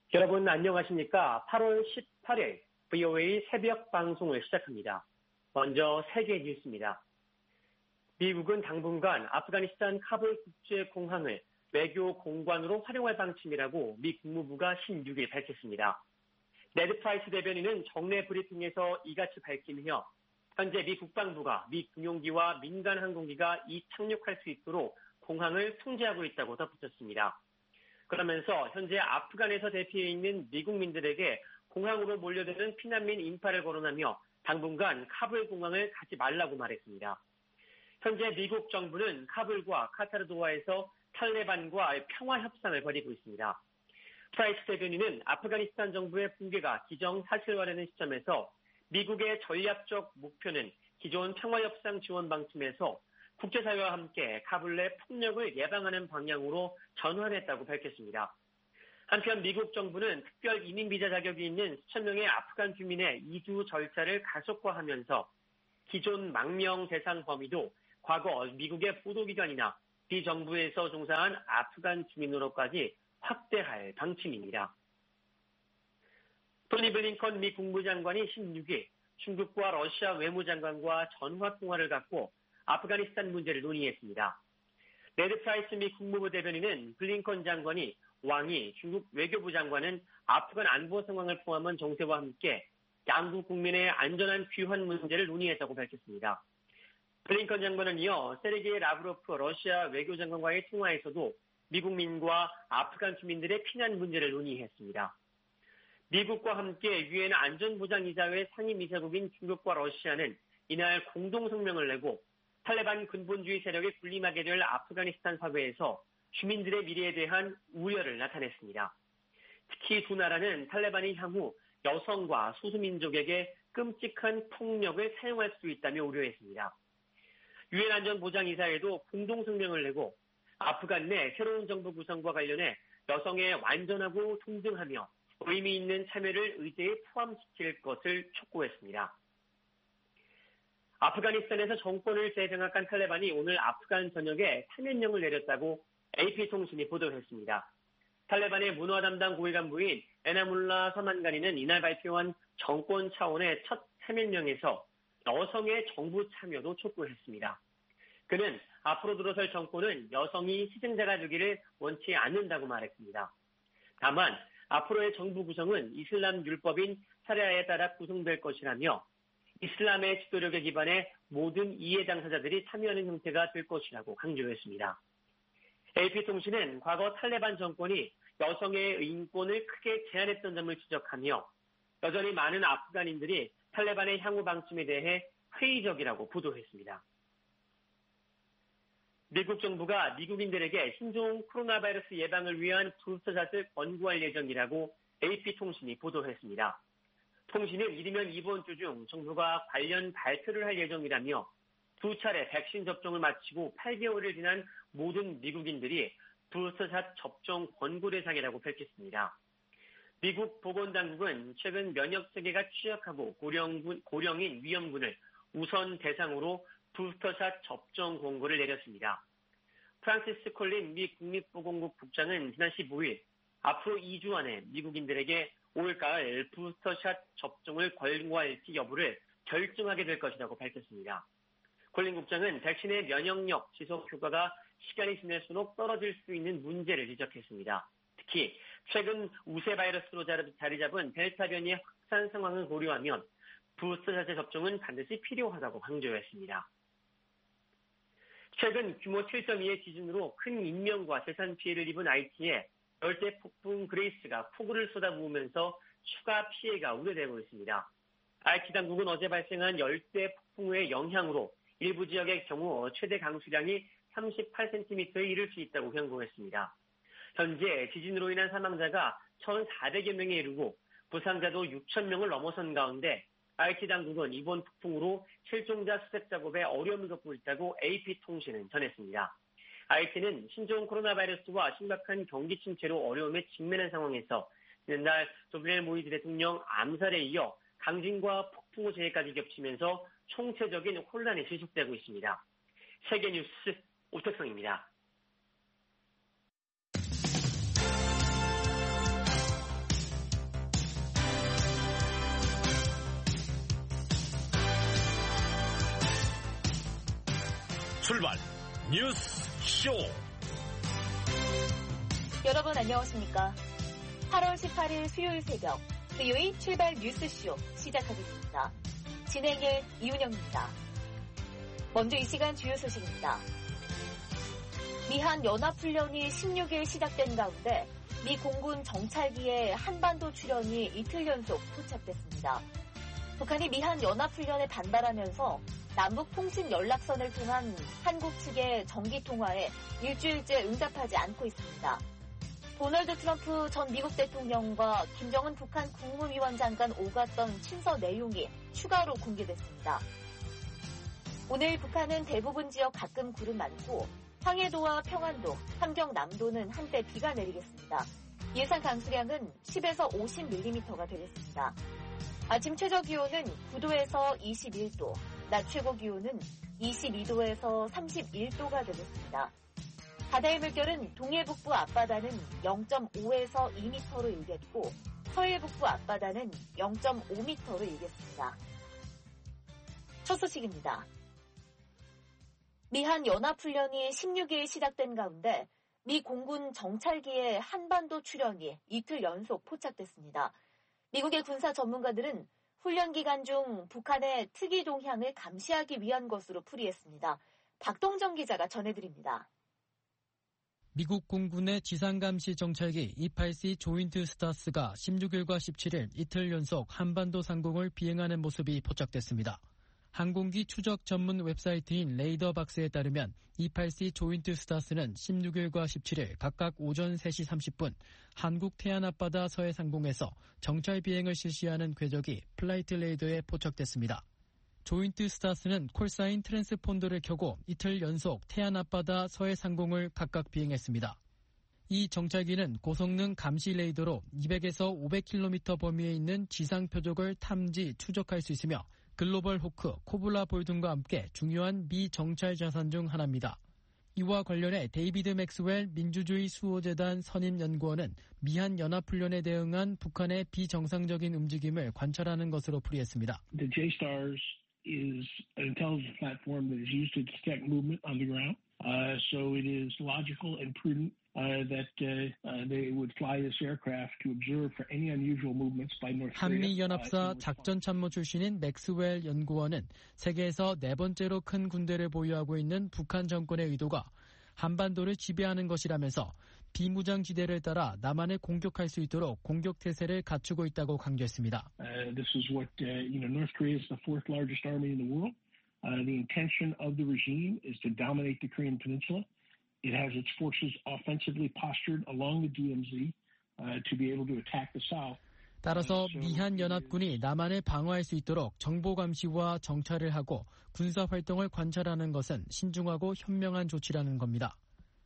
여러분 안녕하십니까? 8월 18일 VOA 새벽 방송을 시작합니다. 먼저 세계 뉴스입니다. 미국은 당분간 아프가니스탄 카불 국제공항을 외교 공관으로 활용할 방침이라고 미 국무부가 16일 밝혔습니다. 네드 프라이스 대변인은 정례 브리핑에서 이같이 밝히며 현재 미 국방부가 미 군용기와 민간 항공기가 착륙할 수 있도록 공항을 통제하고 있다고 덧붙였습니다. 그러면서 현재 아프간에서 대피해 있는 미국민들에게 공항으로 몰려드는 피난민 인파를 거론하며 당분간 카불 공항을 가지 말라고 말했습니다. 현재 미국 정부는 카불과 카타르도와에서 탈레반과 평화 협상을 벌이고 있습니다. 프라이스 대변인은 아프가니스탄 정부의 붕괴가 기정사실화되는 시점에서 미국의 전략적 목표는 기존 평화협상 지원 방침에서 국제사회와 함께 카불 내 폭력을 예방하는 방향으로 전환했다고 밝혔습니다. 한편 미국 정부는 특별 이민비자 자격이 있는 수천 명의 아프간 주민의 이주 절차를 가속화하면서 기존 망명 대상 범위도 과거 미국의 보도기관이나 비정부에서 종사한 아프간 주민으로까지 확대할 방침입니다. 토니 블링컨 미 국무장관이 16일 중국과 러시아 외무장관과 전화통화를 갖고 아프가니스탄 문제를 논의했습니다. 네드 프라이스 미 국무부 대변인은 블링컨 장관이 왕이 중국 외교부 장관은 아프간 안보 상황을 포함한 정세와 함께 양국 국민의 안전한 귀환 문제를 논의했다고 밝혔습니다. 블링컨 장관은 이어 세르게이 라브로프 러시아 외교장관과의 통화에서도 미국민과 아프간 주민들의 피난 문제를 논의했습니다. 미국과 함께 유엔 안전보장이사회 상임이사국인 중국과 러시아는 이날 공동성명을 내고 탈레반 근본주의 세력에 군림하게 될 아프가니스탄 사회에서 주민들의 미래에 대한 우려를 나타냈습니다. 특히 두 나라는 탈레반이 향후 여성과 소수민족에게 끔찍한 폭력을 사용할 수 있다며 우려했습니다. 유엔 안전보장이사회도 공동성명을 내고 아프간 내 새로운 정부 구성과 관련해 여성의 완전하고 동등하며 의미 있는 참여를 의제에 포함시킬 것을 촉구했습니다. 아프가니스탄에서 정권을 재장악한 탈레반이 오늘 아프간 전역에 사면령을 내렸다고 AP통신이 보도했습니다. 탈레반의 문화 담당 고위 간부인 에나물라 서만가니는 이날 발표한 정권 차원의 첫 사면령에서 여성의 정부 참여도 촉구했습니다. 그는 앞으로 들어설 정권은 여성이 희생자가 되기를 원치 않는다고 말했습니다. 다만 앞으로의 정부 구성은 이슬람 율법인 샤리아에 따라 구성될 것이라며 이슬람의 지도력에 기반해 모든 이해 당사자들이 참여하는 형태가 될 것이라고 강조했습니다. AP통신은 과거 탈레반 정권이 여성의 인권을 크게 제한했던 점을 지적하며 여전히 많은 아프간인들이 탈레반의 향후 방침에 대해 회의적이라고 보도했습니다. 미국 정부가 미국인들에게 신종 코로나 바이러스 예방을 위한 부스터샷을 권고할 예정이라고 AP통신이 보도했습니다. 통신은 이르면 이번 주 중 정부가 관련 발표를 할 예정이라며 두 차례 백신 접종을 마치고 8개월을 지난 모든 미국인들이 부스터샷 접종 권고 대상이라고 밝혔습니다. 미국 보건당국은 최근 면역 세계가 취약하고 고령인 위험군을 우선 대상으로 부스터샷 접종 권고를 내렸습니다. 프란시스 콜린 미 국립보건국 국장은 지난 15일 앞으로 2주 안에 미국인들에게 올가을 부스터샷 접종을 권고할지 여부를 결정하게 될 것이라고 밝혔습니다. 콜린 국장은 백신의 면역력 지속 효과가 시간이 지날수록 떨어질 수 있는 문제를 지적했습니다. 특히 최근 우세 바이러스로 자리 잡은 델타 변이의 확산 상황을 고려하면 부스터샷의 접종은 반드시 필요하다고 강조했습니다. 최근 규모 7.2의 지진으로 큰 인명과 재산 피해를 입은 하이티에 열대 폭풍 그레이스가 폭우를 쏟아부으면서 추가 피해가 우려되고 있습니다. 하이티 당국은 어제 발생한 열대 폭풍우의 영향으로 일부 지역의 경우 최대 강수량이 38cm에 이를 수 있다고 경고했습니다. 현재 지진으로 인한 사망자가 1,400여 명에 이르고 부상자도 6,000명을 넘어선 가운데 하이티 당국은 이번 폭풍으로 실종자 수색 작업에 어려움을 겪고 있다고 AP통신은 전했습니다. 하이티는 신종 코로나 바이러스와 심각한 경기 침체로 어려움에 직면한 상황에서 지난달 조벤el 모이즈 대통령 암살에 이어 강진과 폭풍우 재해까지 겹치면서 총체적인 혼란이 지속되고 있습니다. 세계뉴스 오택성입니다. 출발 뉴스 쇼. 여러분 안녕하십니까? 8월 18일 수요일 새벽 VOA 출발 뉴스쇼 시작하겠습니다. 진행의 이윤영입니다. 먼저 이 시간 주요 소식입니다. 미한 연합훈련이 16일 시작된 가운데 미 공군 정찰기의 한반도 출현이 이틀 연속 포착됐습니다. 북한이 미한 연합훈련에 반발하면서 남북 통신 연락선을 통한 한국 측의 정기 통화에 일주일째 응답하지 않고 있습니다. 도널드 트럼프 전 미국 대통령과 김정은 북한 국무위원장 간 오갔던 친서 내용이 추가로 공개됐습니다. 오늘 북한은 대부분 지역 가끔 구름 많고 황해도와 평안도, 함경남도는 한때 비가 내리겠습니다. 예상 강수량은 10에서 50mm가 되겠습니다. 아침 최저 기온은 9도에서 21도, 낮 최고 기온은 22도에서 31도가 되겠습니다. 바다의 물결은 동해북부 앞바다는 0.5에서 2m로 일겠고 서해북부 앞바다는 0.5m로 일겠습니다. 첫 소식입니다. 미한 연합훈련이 16일 시작된 가운데 미 공군 정찰기의 한반도 출현이 이틀 연속 포착됐습니다. 미국의 군사 전문가들은 훈련 기간 중 북한의 특이 동향을 감시하기 위한 것으로 풀이했습니다. 박동정 기자가 전해드립니다. 미국 공군의 지상감시 정찰기 E-8C 조인트 스타스가 16일과 17일 이틀 연속 한반도 상공을 비행하는 모습이 포착됐습니다. 항공기 추적 전문 웹사이트인 레이더박스에 따르면 E-8C 조인트 스타스는 16일과 17일 각각 오전 3시 30분 한국 태안 앞바다 서해 상공에서 정찰 비행을 실시하는 궤적이 플라이트 레이더에 포착됐습니다. 조인트 스타스는 콜사인 트랜스폰더를 켜고 이틀 연속 태안 앞바다 서해 상공을 각각 비행했습니다. 이 정찰기는 고성능 감시 레이더로 200에서 500km 범위에 있는 지상 표적을 탐지, 추적할 수 있으며 글로벌 호크, 코블라 볼 등과 함께 중요한 미 정찰 자산 중 하나입니다. 이와 관련해 데이비드 맥스웰 민주주의 수호재단 선임연구원은 미한 연합훈련에 대응한 북한의 비정상적인 움직임을 관찰하는 것으로 풀이했습니다. The J-STARS is an intelligence platform that is used to detect movement on the ground. So it is logical and prudent that they would fly this aircraft to observe for any unusual movements by North Korea. 한미연합사 작전참모 출신인 맥스웰 연구원은 세계에서 네 번째로 큰 군대를 보유하고 있는 북한 정권의 의도가 한반도를 지배하는 것이라면서 비무장지대를 따라 남한을 공격할 수 있도록 공격태세를 갖추고 있다고 강조했습니다. This is what North Korea is the fourth largest army in the world. The intention of the regime is to dominate the Korean Peninsula. It has its forces offensively postured along the DMZ to be able to attack the south. 따라서 미한 연합군이 남한을 방어할 수 있도록 정보 감시와 정찰을 하고 군사 활동을 관찰하는 것은 신중하고 현명한 조치라는 겁니다.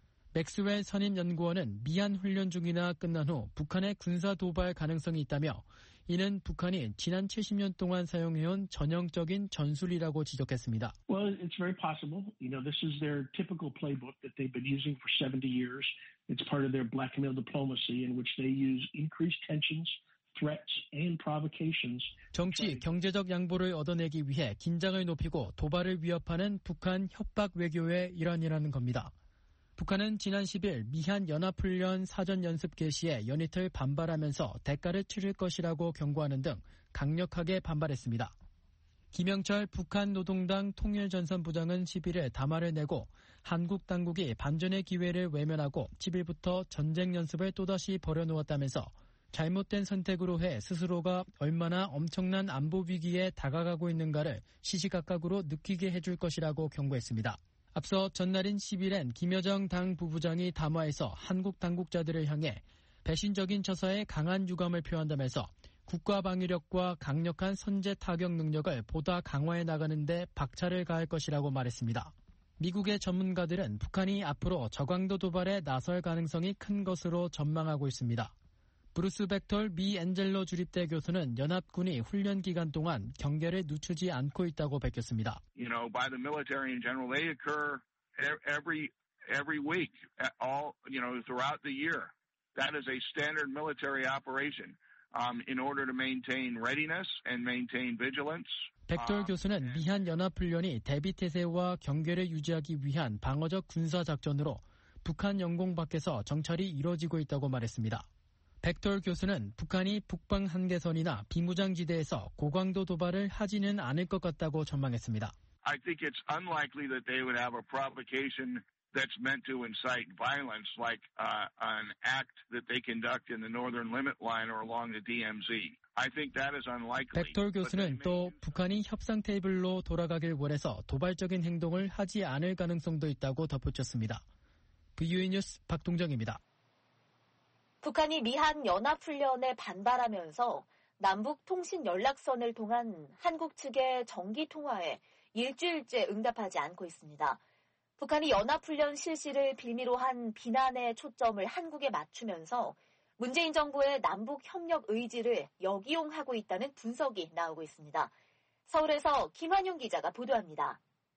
맥스웰 선임 연구원은 미한 훈련 중이나 끝난 후 북한의 군사 도발 가능성이 있다며 이는 북한이 지난 70년 동안 사용해온 전형적인 전술이라고 지적했습니다. Well, it's very possible. This is their typical playbook that they've been using for 70 years. It's part of their blackmail diplomacy in which they use increased tensions, threats, and provocations. 정치, 경제적 양보를 얻어내기 위해 긴장을 높이고 도발을 위협하는 북한 협박 외교의 일환이라는 겁니다. 북한은 지난 10일 미한 연합훈련 사전 연습 개시에 연이틀 반발하면서 대가를 치를 것이라고 경고하는 등 강력하게 반발했습니다. 김영철 북한 노동당 통일전선부장은 11일 담화를 내고 한국 당국이 반전의 기회를 외면하고 10일부터 전쟁 연습을 또다시 벌여놓았다면서 잘못된 선택으로 해 스스로가 얼마나 엄청난 안보 위기에 다가가고 있는가를 시시각각으로 느끼게 해줄 것이라고 경고했습니다. 앞서 전날인 10일엔 김여정 당 부부장이 담화에서 한국 당국자들을 향해 배신적인 처사에 강한 유감을 표한다면서 국가 방위력과 강력한 선제 타격 능력을 보다 강화해 나가는 데 박차를 가할 것이라고 말했습니다. 미국의 전문가들은 북한이 앞으로 저강도 도발에 나설 가능성이 큰 것으로 전망하고 있습니다. 브루스 벡톨 미 엔젤로 주립대 교수는 연합군이 훈련 기간 동안 경계를 늦추지 않고 있다고 밝혔습니다. By the military in general, they occur every week, throughout the year. That is a standard military operation in order to maintain readiness and maintain vigilance. 백돌 교수는 미한 연합훈련이 대비태세와 경계를 유지하기 위한 방어적 군사작전으로 북한 영공 밖에서 정찰이 이뤄지고 있다고 말했습니다. 백돌 교수는 북한이 북방 한계선이나 비무장지대에서 고강도 도발을 하지는 않을 것 같다고 전망했습니다. I think it's unlikely that they would have a provocation that's meant to incite violence like an act that they conduct in the northern limit line or along the DMZ. I think that is unlikely. 백돌 교수는 또 북한이 협상 테이블로 돌아가길 원해서 도발적인 행동을 하지 않을 가능성도 있다고 덧붙였습니다. VOE 뉴스 박동정입니다. 북한이 미한 연합훈련에 반발하면서 남북 통신 연락선을 통한 한국 측의 정기 통화에 일주일째 응답하지 않고 있습니다. 북한이 연합훈련 실시를 빌미로 한 비난의 초점을 한국에 맞추면서 문재인 정부의 남북 협력 의지를 역이용하고 있다는 분석이 나오고 있습니다. 서울에서 김환용 기자가 보도합니다.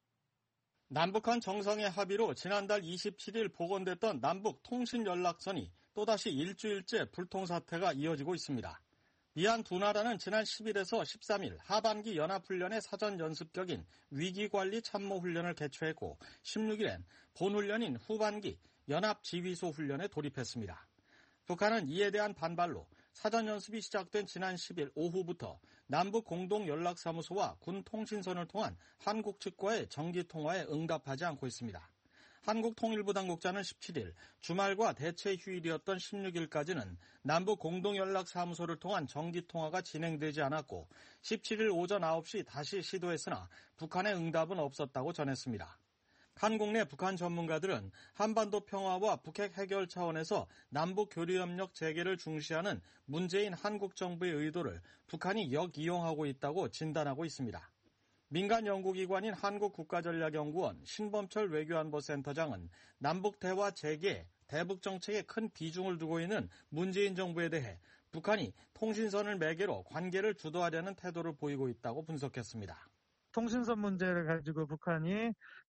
남북한 정상의 합의로 지난달 27일 복원됐던 남북 통신 연락선이 또다시 일주일째 불통 사태가 이어지고 있습니다. 미한 두 나라는 지난 10일에서 13일 하반기 연합훈련의 사전 연습격인 위기관리 참모훈련을 개최했고 16일엔 본훈련인 후반기 연합지휘소 훈련에 돌입했습니다. 북한은 이에 대한 반발로 사전 연습이 시작된 지난 10일 오후부터 남북 공동연락사무소와 군 통신선을 통한 한국 측과의 정기통화에 응답하지 않고 있습니다. 한국통일부 당국자는 17일 주말과 대체 휴일이었던 16일까지는 남북 공동연락사무소를 통한 정기통화가 진행되지 않았고 17일 오전 9시 다시 시도했으나 북한의 응답은 없었다고 전했습니다. 한국 내 북한 전문가들은 한반도 평화와 북핵 해결 차원에서 남북 교류협력 재개를 중시하는 문재인 한국 정부의 의도를 북한이 역이용하고 있다고 진단하고 있습니다. 민간 연구기관인 한국국가전략연구원 신범철 외교안보센터장은 남북 대화 재개, 대북 정책에 큰 비중을 두고 있는 문재인 정부에 대해 북한이 통신선을 매개로 관계를 주도하려는 태도를 보이고 있다고 분석했습니다. 통신선 문제를 가지고 북한이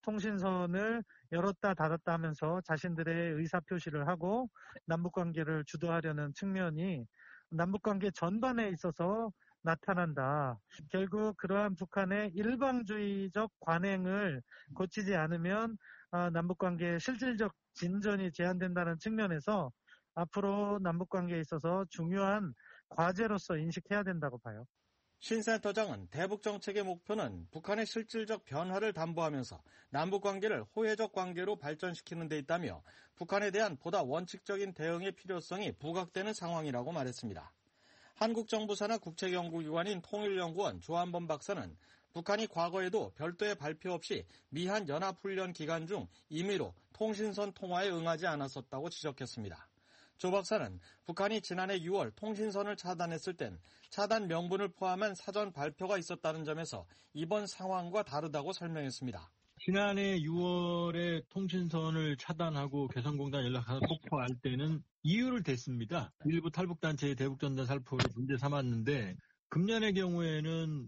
통신선을 열었다 닫았다 하면서 자신들의 의사표시를 하고 남북관계를 주도하려는 측면이 남북관계 전반에 있어서 나타난다. 결국 그러한 북한의 일방주의적 관행을 고치지 않으면 남북관계의 실질적 진전이 제한된다는 측면에서 앞으로 남북관계에 있어서 중요한 과제로서 인식해야 된다고 봐요. 신 센터장은 대북 정책의 목표는 북한의 실질적 변화를 담보하면서 남북관계를 호혜적 관계로 발전시키는 데 있다며 북한에 대한 보다 원칙적인 대응의 필요성이 부각되는 상황이라고 말했습니다. 한국 정부 산하 국책연구기관인 통일연구원 조한범 박사는 북한이 과거에도 별도의 발표 없이 미한 연합훈련 기간 중 임의로 통신선 통화에 응하지 않았었다고 지적했습니다. 조 박사는 북한이 지난해 6월 통신선을 차단했을 땐 차단 명분을 포함한 사전 발표가 있었다는 점에서 이번 상황과 다르다고 설명했습니다. 지난해 6월에 통신선을 차단하고 개성공단 연락하다 폭파할 때는 이유를 댔습니다. 일부 탈북단체의 대북전단 살포를 문제 삼았는데 금년의 경우에는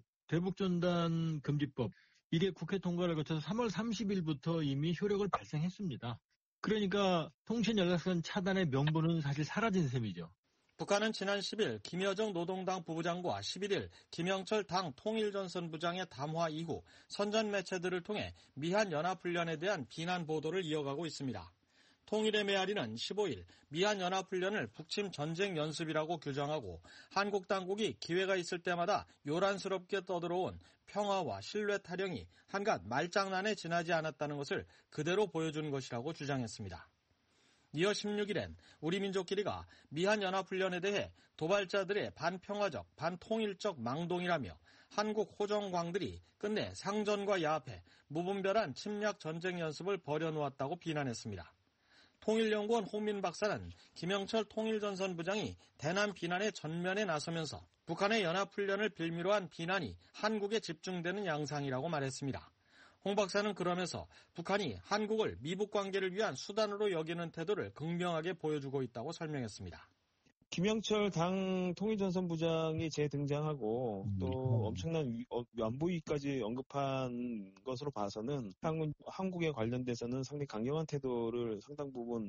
대북전단 금지법 이게 국회 통과를 거쳐서 3월 30일부터 이미 효력을 발생했습니다. 그러니까 통신연락선 차단의 명분은 사실 사라진 셈이죠. 북한은 지난 10일 김여정 노동당 부부장과 11일 김영철 당 통일전선부장의 담화 이후 선전 매체들을 통해 미한 연합훈련에 대한 비난 보도를 이어가고 있습니다. 통일의 메아리는 15일 미한 연합훈련을 북침 전쟁 연습이라고 규정하고 한국 당국이 기회가 있을 때마다 요란스럽게 떠들어온 평화와 신뢰 타령이 한갓 말장난에 지나지 않았다는 것을 그대로 보여준 것이라고 주장했습니다. 이어 16일엔 우리 민족끼리가 미한 연합훈련에 대해 도발자들의 반평화적, 반통일적 망동이라며 한국 호정광들이 끝내 상전과 야합해 무분별한 침략 전쟁 연습을 벌여놓았다고 비난했습니다. 통일연구원 홍민 박사는 김영철 통일전선부장이 대남 비난의 전면에 나서면서 북한의 연합훈련을 빌미로 한 비난이 한국에 집중되는 양상이라고 말했습니다. 홍 박사는 그러면서 북한이 한국을 미북 관계를 위한 수단으로 여기는 태도를 극명하게 보여주고 있다고 설명했습니다. 김영철 당 통일전선부장이 재등장하고 또 엄청난 안보위까지 언급한 것으로 봐서는 한국에 관련돼서는 상당히 강경한 태도를 상당 부분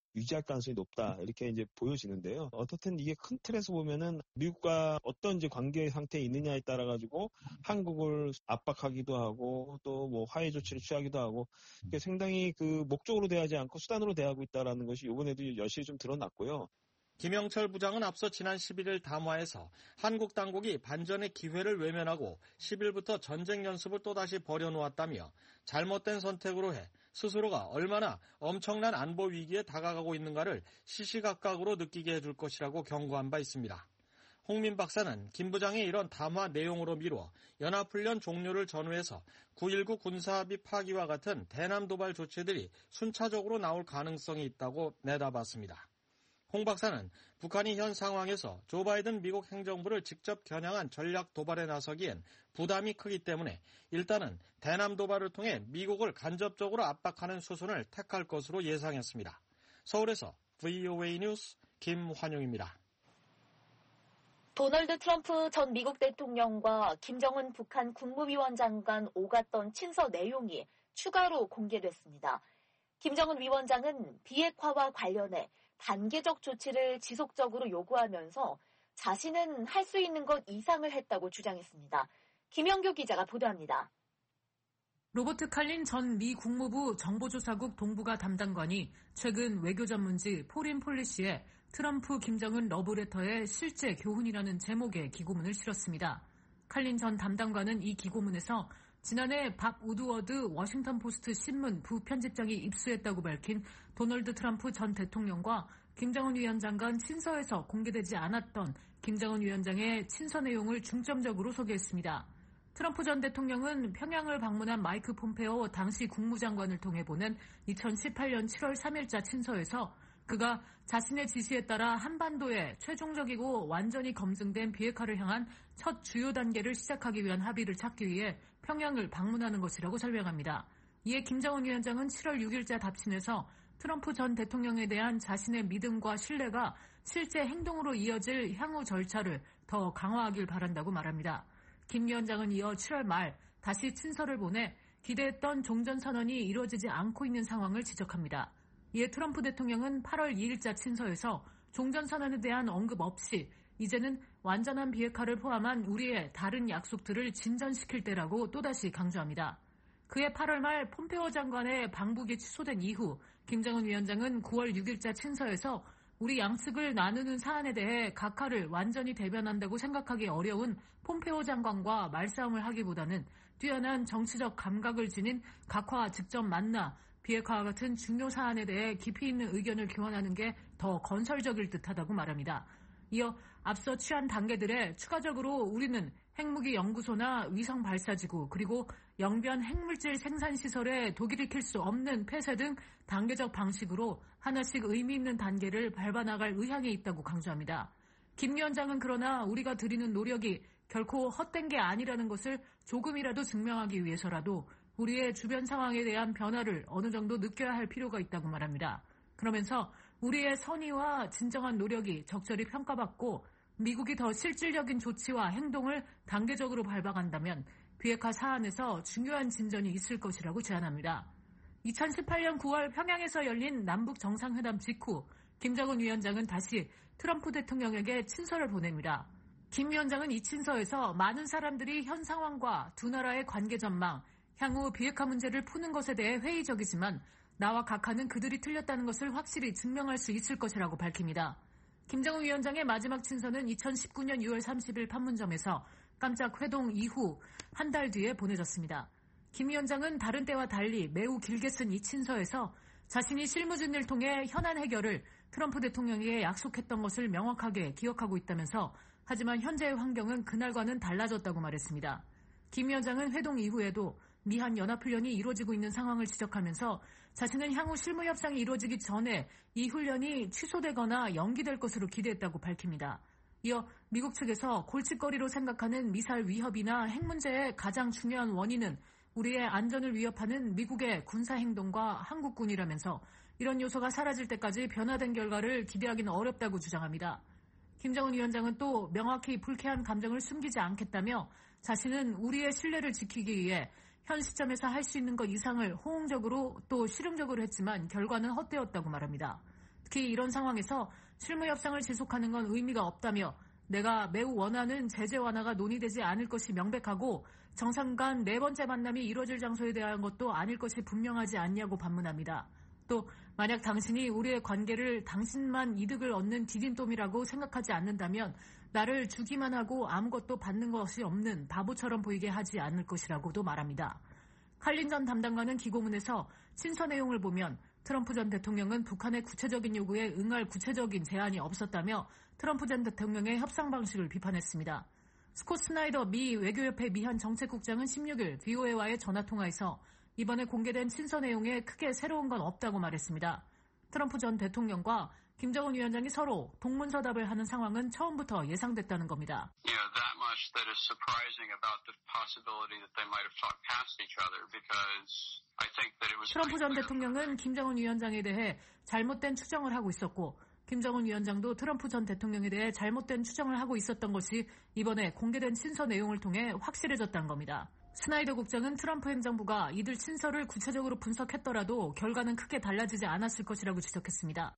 유지할 가능성이 높다 이렇게 이제 보여지는데요. 어떻든 이게 큰 틀에서 보면은 미국과 어떤 이제 관계 상태에 있느냐에 따라 가지고 한국을 압박하기도 하고 또 뭐 화해 조치를 취하기도 하고 상당히 그 목적으로 대하지 않고 수단으로 대하고 있다라는 것이 이번에도 여실히 좀 드러났고요. 김영철 부장은 앞서 지난 11일 담화에서 한국 당국이 반전의 기회를 외면하고 10일부터 전쟁 연습을 또다시 벌여놓았다며 잘못된 선택으로 해 스스로가 얼마나 엄청난 안보 위기에 다가가고 있는가를 시시각각으로 느끼게 해줄 것이라고 경고한 바 있습니다. 홍민 박사는 김 부장의 이런 담화 내용으로 미루어 연합훈련 종료를 전후해서 9.19 군사합의 파기와 같은 대남 도발 조치들이 순차적으로 나올 가능성이 있다고 내다봤습니다. 홍 박사는 북한이 현 상황에서 조 바이든 미국 행정부를 직접 겨냥한 전략 도발에 나서기엔 부담이 크기 때문에 일단은 대남 도발을 통해 미국을 간접적으로 압박하는 수순을 택할 것으로 예상했습니다. 서울에서 VOA 뉴스 김환용입니다. 도널드 트럼프 전 미국 대통령과 김정은 북한 국무위원장 간 오갔던 친서 내용이 추가로 공개됐습니다. 김정은 위원장은 비핵화와 관련해 단계적 조치를 지속적으로 요구하면서 자신은 할 수 있는 것 이상을 했다고 주장했습니다. 김영규 기자가 보도합니다. 로버트 칼린 전 미 국무부 정보조사국 동북아 담당관이 최근 외교 전문지 포린 폴리시에 트럼프 김정은 러브레터의 실제 교훈이라는 제목의 기고문을 실었습니다. 칼린 전 담당관은 이 기고문에서 지난해 밥 우드워드 워싱턴 포스트 신문 부편집장이 입수했다고 밝힌 도널드 트럼프 전 대통령과 김정은 위원장 간 친서에서 공개되지 않았던 김정은 위원장의 친서 내용을 중점적으로 소개했습니다. 트럼프 전 대통령은 평양을 방문한 마이크 폼페오 당시 국무장관을 통해 보낸 2018년 7월 3일자 친서에서 그가 자신의 지시에 따라 한반도에 최종적이고 완전히 검증된 비핵화를 향한 첫 주요 단계를 시작하기 위한 합의를 찾기 위해 평양을 방문하는 것이라고 설명합니다. 이에 김정은 위원장은 7월 6일자 답신에서 트럼프 전 대통령에 대한 자신의 믿음과 신뢰가 실제 행동으로 이어질 향후 절차를 더 강화하길 바란다고 말합니다. 김 위원장은 이어 7월 말 다시 친서를 보내 기대했던 종전선언이 이루어지지 않고 있는 상황을 지적합니다. 이에 트럼프 대통령은 8월 2일자 친서에서 종전선언에 대한 언급 없이 이제는 완전한 비핵화를 포함한 우리의 다른 약속들을 진전시킬 때라고 또다시 강조합니다. 그해 8월 말 폼페오 장관의 방북이 취소된 이후 김정은 위원장은 9월 6일자 친서에서 우리 양측을 나누는 사안에 대해 각하를 완전히 대변한다고 생각하기 어려운 폼페오 장관과 말싸움을 하기보다는 뛰어난 정치적 감각을 지닌 각하와 직접 만나 비핵화와 같은 중요 사안에 대해 깊이 있는 의견을 교환하는 게 더 건설적일 듯하다고 말합니다. 이어 앞서 취한 단계들에 추가적으로 우리는 핵무기 연구소나 위성 발사지구 그리고 영변 핵물질 생산시설에 독이 익힐 수 없는 폐쇄 등 단계적 방식으로 하나씩 의미 있는 단계를 밟아나갈 의향에 있다고 강조합니다. 김 위원장은 그러나 우리가 들이는 노력이 결코 헛된 게 아니라는 것을 조금이라도 증명하기 위해서라도 우리의 주변 상황에 대한 변화를 어느 정도 느껴야 할 필요가 있다고 말합니다. 그러면서 우리의 선의와 진정한 노력이 적절히 평가받고 미국이 더 실질적인 조치와 행동을 단계적으로 밟아간다면 비핵화 사안에서 중요한 진전이 있을 것이라고 제안합니다. 2018년 9월 평양에서 열린 남북 정상회담 직후 김정은 위원장은 다시 트럼프 대통령에게 친서를 보냅니다. 김 위원장은 이 친서에서 많은 사람들이 현 상황과 두 나라의 관계 전망, 향후 비핵화 문제를 푸는 것에 대해 회의적이지만 나와 각하는 그들이 틀렸다는 것을 확실히 증명할 수 있을 것이라고 밝힙니다. 김정은 위원장의 마지막 친서는 2019년 6월 30일 판문점에서 깜짝 회동 이후 한 달 뒤에 보내졌습니다. 김 위원장은 다른 때와 달리 매우 길게 쓴 이 친서에서 자신이 실무진을 통해 현안 해결을 트럼프 대통령에게 약속했던 것을 명확하게 기억하고 있다면서 하지만 현재의 환경은 그날과는 달라졌다고 말했습니다. 김 위원장은 회동 이후에도 미한 연합훈련이 이루어지고 있는 상황을 지적하면서 자신은 향후 실무협상이 이루어지기 전에 이 훈련이 취소되거나 연기될 것으로 기대했다고 밝힙니다. 이어 미국 측에서 골칫거리로 생각하는 미사일 위협이나 핵 문제의 가장 중요한 원인은 우리의 안전을 위협하는 미국의 군사행동과 한국군이라면서 이런 요소가 사라질 때까지 변화된 결과를 기대하기는 어렵다고 주장합니다. 김정은 위원장은 또 명확히 불쾌한 감정을 숨기지 않겠다며 자신은 우리의 신뢰를 지키기 위해 현 시점에서 할 수 있는 것 이상을 호응적으로 또 실용적으로 했지만 결과는 헛되었다고 말합니다. 특히 이런 상황에서 실무 협상을 지속하는 건 의미가 없다며 내가 매우 원하는 제재 완화가 논의되지 않을 것이 명백하고 정상 간 네 번째 만남이 이루어질 장소에 대한 것도 아닐 것이 분명하지 않냐고 반문합니다. 또 만약 당신이 우리의 관계를 당신만 이득을 얻는 디딤돌이라고 생각하지 않는다면 나를 주기만 하고 아무것도 받는 것이 없는 바보처럼 보이게 하지 않을 것이라고도 말합니다. 칼린 전 담당관은 기고문에서 친서 내용을 보면 트럼프 전 대통령은 북한의 구체적인 요구에 응할 구체적인 제안이 없었다며 트럼프 전 대통령의 협상 방식을 비판했습니다. 스콧 스나이더 미 외교협회 미한 정책국장은 16일 VOA와의 전화통화에서 이번에 공개된 친서 내용에 크게 새로운 건 없다고 말했습니다. 트럼프 전 대통령과 김정은 위원장이 서로 동문서답을 하는 상황은 처음부터 예상됐다는 겁니다. 트럼프 전 대통령은 김정은 위원장에 대해 잘못된 추정을 하고 있었고 김정은 위원장도 트럼프 전 대통령에 대해 잘못된 추정을 하고 있었던 것이 이번에 공개된 친서 내용을 통해 확실해졌다는 겁니다. 스나이더 국장은 트럼프 행정부가 이들 친서를 구체적으로 분석했더라도 결과는 크게 달라지지 않았을 것이라고 지적했습니다.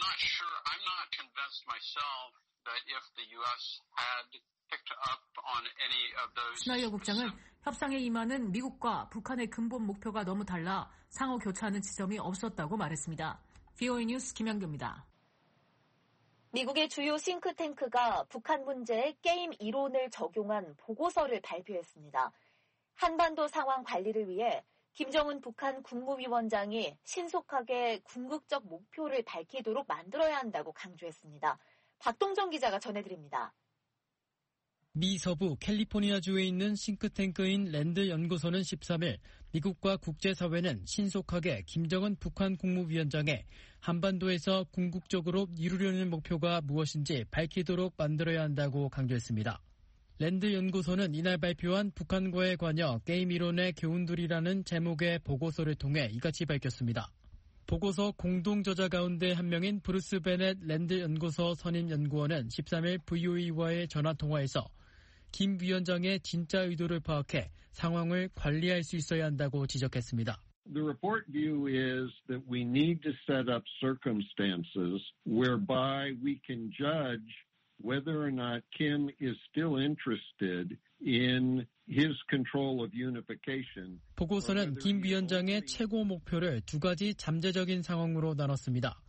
스나이더 국장은 협상에 임하는 미국과 북한의 근본 목표가 너무 달라 상호 교차하는 지점이 없었다고 말했습니다. VOA 뉴스 김현규입니다. 미국의 주요 싱크탱크가 북한 문제에 게임 이론을 적용한 보고서를 발표했습니다. 한반도 상황 관리를 위해 김정은 북한 국무위원장이 신속하게 궁극적 목표를 밝히도록 만들어야 한다고 강조했습니다. 박동정 기자가 전해드립니다. 미 서부 캘리포니아주에 있는 싱크탱크인 랜드 연구소는 13일 미국과 국제사회는 신속하게 김정은 북한 국무위원장의 한반도에서 궁극적으로 이루려는 목표가 무엇인지 밝히도록 만들어야 한다고 강조했습니다. 랜드 연구소는 이날 발표한 북한과의 관여 게임 이론의 교훈들이라는 제목의 보고서를 통해 이같이 밝혔습니다. 보고서 공동 저자 가운데 한 명인 브루스 베넷 랜드 연구소 선임 연구원은 13일 VOA와의 전화통화에서 김 위원장의 진짜 의도를 파악해 상황을 관리할 수 있어야 한다고 지적했습니다. The report view is that we need to set up circumstances whereby we can judge whether or not Kim is still interested in his control of unification. 보고서는 김 위원장의 최고 목표를 두 가지 잠재적인 상황으로 나눴습니다.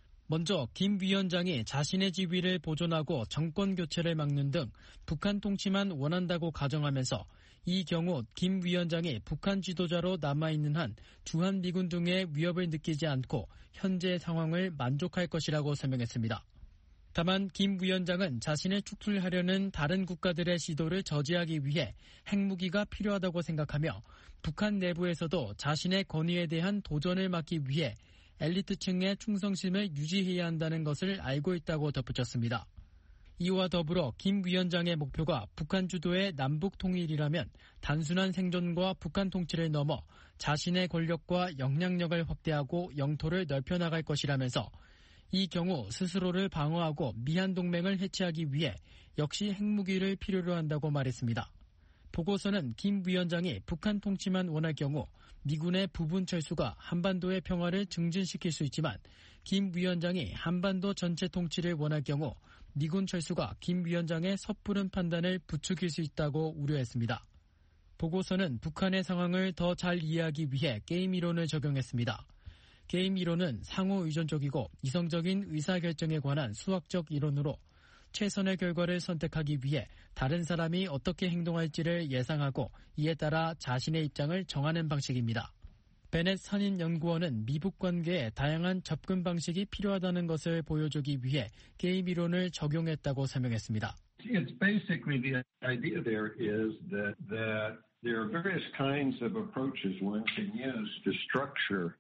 먼저 김 위원장이 자신의 지위를 보존하고 정권 교체를 막는 등 북한 통치만 원한다고 가정하면서 이 경우 김 위원장이 북한 지도자로 남아있는 한 주한미군 등의 위협을 느끼지 않고 현재 상황을 만족할 것이라고 설명했습니다. 다만 김 위원장은 자신을 축출하려는 다른 국가들의 시도를 저지하기 위해 핵무기가 필요하다고 생각하며 북한 내부에서도 자신의 권위에 대한 도전을 막기 위해 엘리트층의 충성심을 유지해야 한다는 것을 알고 있다고 덧붙였습니다. 이와 더불어 김 위원장의 목표가 북한 주도의 남북 통일이라면 단순한 생존과 북한 통치를 넘어 자신의 권력과 영향력을 확대하고 영토를 넓혀나갈 것이라면서 이 경우 스스로를 방어하고 미한 동맹을 해체하기 위해 역시 핵무기를 필요로 한다고 말했습니다. 보고서는 김 위원장이 북한 통치만 원할 경우 미군의 부분 철수가 한반도의 평화를 증진시킬 수 있지만 김 위원장이 한반도 전체 통치를 원할 경우 미군 철수가 김 위원장의 섣부른 판단을 부추길 수 있다고 우려했습니다. 보고서는 북한의 상황을 더 잘 이해하기 위해 게임 이론을 적용했습니다. 게임 이론은 상호 의존적이고 이성적인 의사결정에 관한 수학적 이론으로 최선의 결과를 선택하기 위해 다른 사람이 어떻게 행동할지를 예상하고 이에 따라 자신의 입장을 정하는 방식입니다. 베넷 선임 연구원은 미북 관계에 다양한 접근 방식이 필요하다는 것을 보여주기 위해 게임 이론을 적용했다고 설명했습니다. It's basically the idea there is that there are various kinds of approaches one can use to structure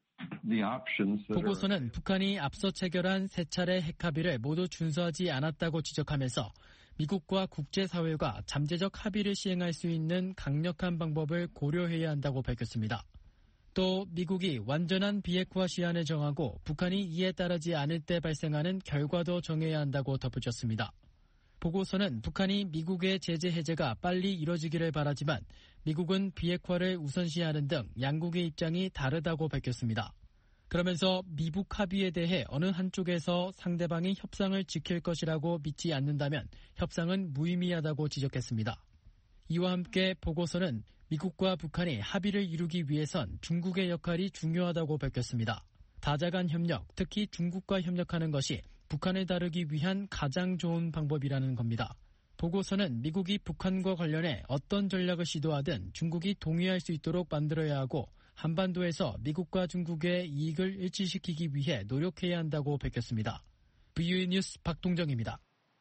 보고서는 북한이 앞서 체결한 세 차례 핵합의를 모두 준수하지 않았다고 지적하면서 미국과 국제사회가 잠재적 합의를 시행할 수 있는 강력한 방법을 고려해야 한다고 밝혔습니다. 또 미국이 완전한 비핵화 시한을 정하고 북한이 이에 따르지 않을 때 발생하는 결과도 정해야 한다고 덧붙였습니다. 보고서는 북한이 미국의 제재 해제가 빨리 이뤄지기를 바라지만 미국은 비핵화를 우선시하는 등 양국의 입장이 다르다고 밝혔습니다. 그러면서 미북 합의에 대해 어느 한쪽에서 상대방이 협상을 지킬 것이라고 믿지 않는다면 협상은 무의미하다고 지적했습니다. 이와 함께 보고서는 미국과 북한이 합의를 이루기 위해선 중국의 역할이 중요하다고 밝혔습니다. 다자간 협력, 특히 중국과 협력하는 것이 북한을 다루기 위한 가장 좋은 방법이라는 겁니다. 보고서는 미국이 북한과 관련해 어떤 전략을 시도하든 중국이 동의할 수 있도록 만들어야 하고 한반도에서 미국과 중국의 이익을 일치시키기 위해 노력해야 한다고 밝혔습니다. VOA 뉴스 박동정입니다.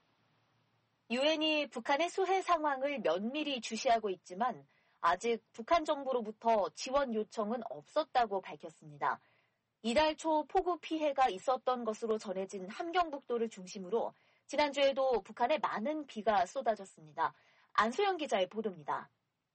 유엔이 북한의 수해 상황을 면밀히 주시하고 있지만 아직 북한 정부로부터 지원 요청은 없었다고 밝혔습니다. 이달 초 폭우 피해가 있었던 것으로 전해진 함경북도를 중심으로 지난주에도 북한에 많은 비가 쏟아졌습니다. 안소영 기자의 보도입니다.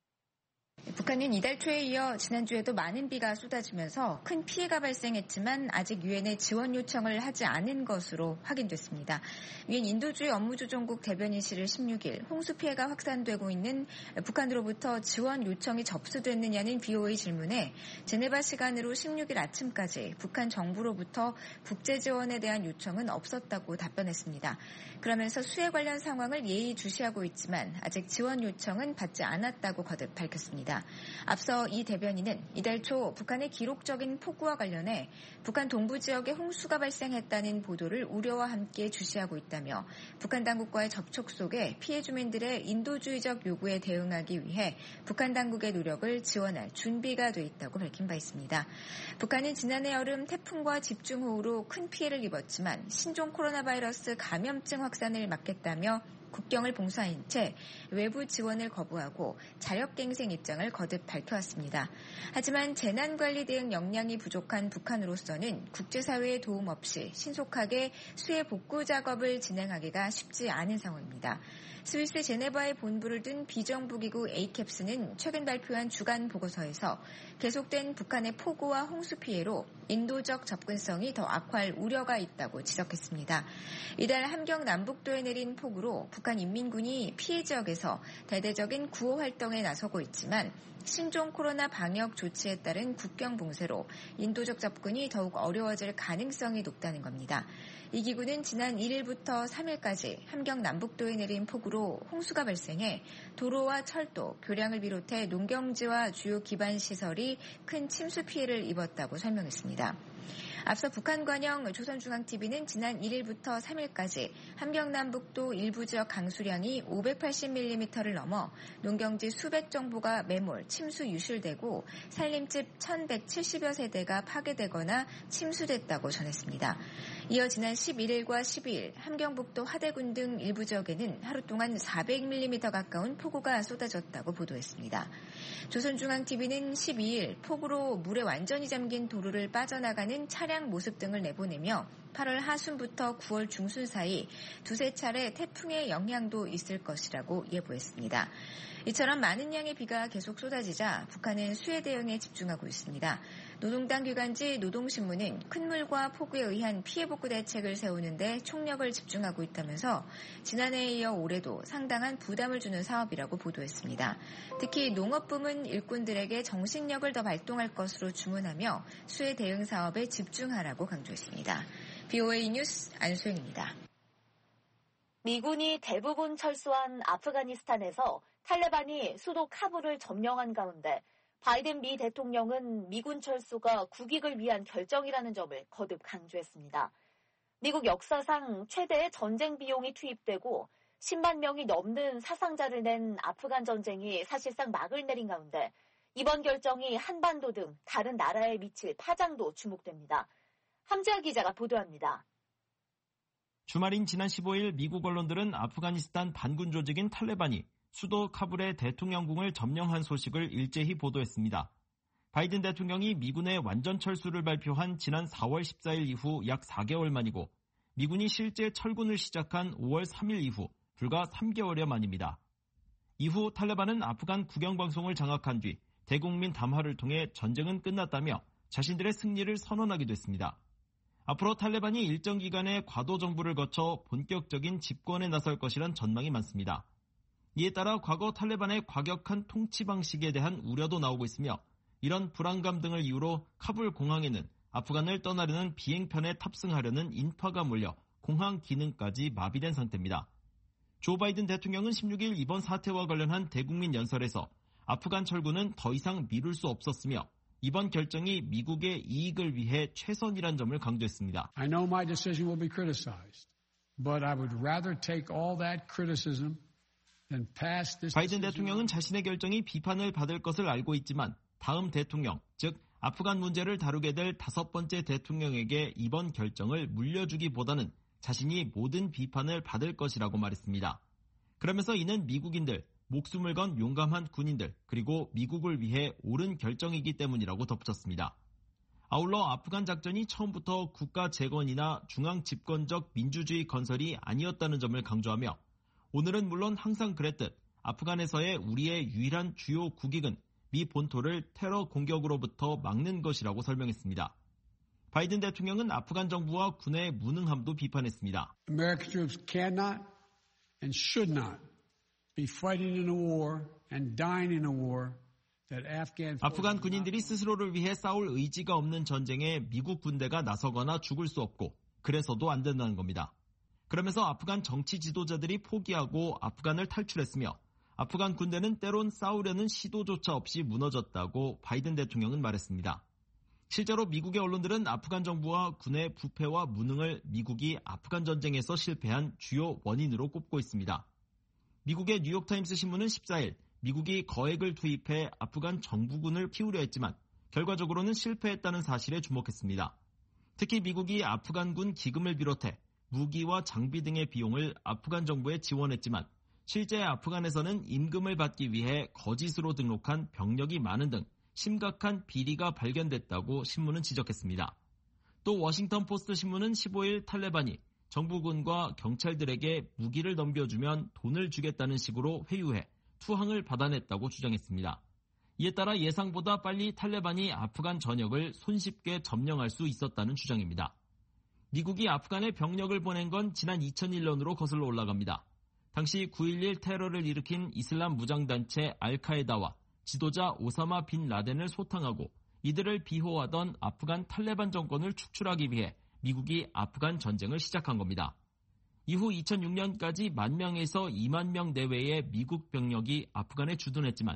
북한은 이달 초에 이어 지난주에도 많은 비가 쏟아지면서 큰 피해가 발생했지만 아직 유엔에 지원 요청을 하지 않은 것으로 확인됐습니다. 유엔 인도주의 업무조정국 대변인실을 16일 홍수 피해가 확산되고 있는 북한으로부터 지원 요청이 접수됐느냐는 VOA 질문에 제네바 시간으로 16일 아침까지 북한 정부로부터 국제 지원에 대한 요청은 없었다고 답변했습니다. 그러면서 수해 관련 상황을 예의주시하고 있지만 아직 지원 요청은 받지 않았다고 거듭 밝혔습니다. 앞서 이 대변인은 이달 초 북한의 기록적인 폭우와 관련해 북한 동부 지역에 홍수가 발생했다는 보도를 우려와 함께 주시하고 있다며 북한 당국과의 접촉 속에 피해 주민들의 인도주의적 요구에 대응하기 위해 북한 당국의 노력을 지원할 준비가 돼 있다고 밝힌 바 있습니다. 북한은 지난해 여름 태풍과 집중호우로 큰 피해를 입었지만 신종 코로나 바이러스 감염증 확산을 막겠다며 국경을 봉쇄한 채 외부 지원을 거부하고 자력갱생 입장을 거듭 밝혀왔습니다. 하지만 재난관리 대응 역량이 부족한 북한으로서는 국제사회의 도움 없이 신속하게 수해 복구 작업을 진행하기가 쉽지 않은 상황입니다. 스위스 제네바에 본부를 둔 비정부기구 에이캡스는 최근 발표한 주간 보고서에서 계속된 북한의 폭우와 홍수 피해로 인도적 접근성이 더 악화할 우려가 있다고 지적했습니다. 이달 함경 남북도에 내린 폭우로 북한 인민군이 피해 지역에서 대대적인 구호 활동에 나서고 있지만 신종 코로나 방역 조치에 따른 국경 봉쇄로 인도적 접근이 더욱 어려워질 가능성이 높다는 겁니다. 이 기구는 지난 1일부터 3일까지 함경 남북도에 내린 폭우로 홍수가 발생해 도로와 철도, 교량을 비롯해 농경지와 주요 기반 시설이 큰 침수 피해를 입었다고 설명했습니다. 앞서 북한 관영 조선중앙TV는 지난 1일부터 3일까지 함경남북도 일부 지역 강수량이 580mm를 넘어 농경지 수백 정보가 매몰, 침수 유실되고 살림집 1170여 세대가 파괴되거나 침수됐다고 전했습니다. 이어 지난 11일과 12일 함경북도 하대군 등 일부 지역에는 하루 동안 400mm 가까운 폭우가 쏟아졌다고 보도했습니다. 조선중앙TV는 12일 폭우로 물에 완전히 잠긴 도로를 빠져나가는 차량 모습 등을 내보내며 8월 하순부터 9월 중순 사이 두세 차례 태풍의 영향도 있을 것이라고 예보했습니다. 이처럼 많은 양의 비가 계속 쏟아지자 북한은 수해 대응에 집중하고 있습니다. 노동당 기관지 노동신문은 큰 물과 폭우에 의한 피해 복구 대책을 세우는 데 총력을 집중하고 있다면서 지난해에 이어 올해도 상당한 부담을 주는 사업이라고 보도했습니다. 특히 농업부문 일꾼들에게 정신력을 더 발동할 것으로 주문하며 수해 대응 사업에 집중하라고 강조했습니다. VOA 뉴스 안소영입니다. 미군이 대부분 철수한 아프가니스탄에서 탈레반이 수도 카불을 점령한 가운데 바이든 미 대통령은 미군 철수가 국익을 위한 결정이라는 점을 거듭 강조했습니다. 미국 역사상 최대의 전쟁 비용이 투입되고 10만 명이 넘는 사상자를 낸 아프간 전쟁이 사실상 막을 내린 가운데 이번 결정이 한반도 등 다른 나라에 미칠 파장도 주목됩니다. 함지아 기자가 보도합니다. 주말인 지난 15일 미국 언론들은 아프가니스탄 반군 조직인 탈레반이 수도 카불의 대통령궁을 점령한 소식을 일제히 보도했습니다. 바이든 대통령이 미군의 완전 철수를 발표한 지난 4월 14일 이후 약 4개월 만이고 미군이 실제 철군을 시작한 5월 3일 이후 불과 3개월여 만입니다. 이후 탈레반은 아프간 국영방송을 장악한 뒤 대국민 담화를 통해 전쟁은 끝났다며 자신들의 승리를 선언하기도 했습니다. 앞으로 탈레반이 일정 기간의 과도 정부를 거쳐 본격적인 집권에 나설 것이란 전망이 많습니다. 이에 따라 과거 탈레반의 과격한 통치 방식에 대한 우려도 나오고 있으며 이런 불안감 등을 이유로 카불 공항에는 아프간을 떠나려는 비행편에 탑승하려는 인파가 몰려 공항 기능까지 마비된 상태입니다. 조 바이든 대통령은 16일 이번 사태와 관련한 대국민 연설에서 아프간 철군은 더 이상 미룰 수 없었으며 이번 결정이 미국의 이익을 위해 최선이란 점을 강조했습니다. I know my decision will be criticized, but I would rather take all that criticism than pass this. 바이든 대통령은 자신의 결정이 비판을 받을 것을 알고 있지만 다음 대통령, 즉 아프간 문제를 다루게 될 5번째 대통령에게 이번 결정을 물려주기보다는 자신이 모든 비판을 받을 것이라고 말했습니다. 그러면서 이는 미국인들, 목숨을 건 용감한 군인들, 그리고 미국을 위해 옳은 결정이기 때문이라고 덧붙였습니다. 아울러 아프간 작전이 처음부터 국가 재건이나 중앙 집권적 민주주의 건설이 아니었다는 점을 강조하며 오늘은 물론 항상 그랬듯 아프간에서의 우리의 유일한 주요 국익은 미 본토를 테러 공격으로부터 막는 것이라고 설명했습니다. 바이든 대통령은 아프간 정부와 군의 무능함도 비판했습니다. American troops cannot and should not be fighting in a war and dying in a war that Afghan. 아프간 군인들이 스스로를 위해 싸울 의지가 없는 전쟁에 미국 군대가 나서거나 죽을 수 없고 그래서도 안 된다는 겁니다. 그러면서 아프간 정치 지도자들이 포기하고 아프간을 탈출했으며 아프간 군대는 때론 싸우려는 시도조차 없이 무너졌다고 바이든 대통령은 말했습니다. 실제로 미국의 언론들은 아프간 정부와 군의 부패와 무능을 미국이 아프간 전쟁에서 실패한 주요 원인으로 꼽고 있습니다. 미국의 뉴욕타임스 신문은 14일 미국이 거액을 투입해 아프간 정부군을 키우려 했지만 결과적으로는 실패했다는 사실에 주목했습니다. 특히 미국이 아프간군 기금을 비롯해 무기와 장비 등의 비용을 아프간 정부에 지원했지만 실제 아프간에서는 임금을 받기 위해 거짓으로 등록한 병력이 많은 등 심각한 비리가 발견됐다고 신문은 지적했습니다. 또 워싱턴 포스트 신문은 15일 탈레반이 정부군과 경찰들에게 무기를 넘겨주면 돈을 주겠다는 식으로 회유해 투항을 받아냈다고 주장했습니다. 이에 따라 예상보다 빨리 탈레반이 아프간 전역을 손쉽게 점령할 수 있었다는 주장입니다. 미국이 아프간에 병력을 보낸 건 지난 2001년으로 거슬러 올라갑니다. 당시 9.11 테러를 일으킨 이슬람 무장단체 알카에다와 지도자 오사마 빈 라덴을 소탕하고 이들을 비호하던 아프간 탈레반 정권을 축출하기 위해 미국이 아프간 전쟁을 시작한 겁니다. 이후 2006년까지 10,000명에서 20,000명 내외의 미국 병력이 아프간에 주둔했지만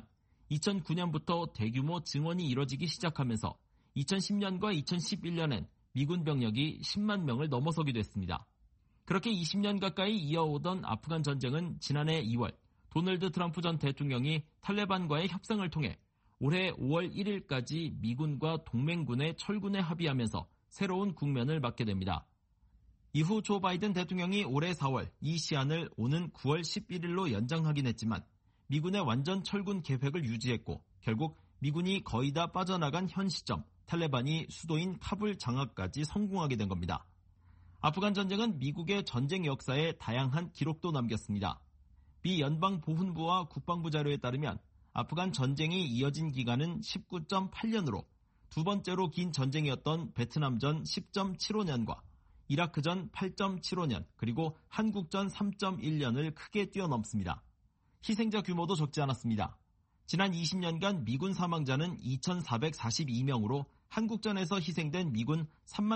2009년부터 대규모 증원이 이뤄지기 시작하면서 2010년과 2011년엔 미군 병력이 10만 명을 넘어서기도 했습니다. 그렇게 20년 가까이 이어오던 아프간 전쟁은 지난해 2월 도널드 트럼프 전 대통령이 탈레반과의 협상을 통해 올해 5월 1일까지 미군과 동맹군의 철군에 합의하면서 새로운 국면을 맞게 됩니다. 이후 조 바이든 대통령이 올해 4월 이 시한을 오는 9월 11일로 연장하긴 했지만 미군의 완전 철군 계획을 유지했고 결국 미군이 거의 다 빠져나간 현 시점 탈레반이 수도인 카불 장악까지 성공하게 된 겁니다. 아프간 전쟁은 미국의 전쟁 역사에 다양한 기록도 남겼습니다. 미 연방보훈부와 국방부 자료에 따르면 아프간 전쟁이 이어진 기간은 19.8년으로 두 번째로 긴 전쟁이었던 베트남전 10.75년과 이라크전 8.75년 그리고 한국전 3.1년을 크게 뛰어넘습니다. 희생자 규모도 적지 않았습니다. 지난 20년간 미군 사망자는 2,442명으로 한국전에서 희생된 미군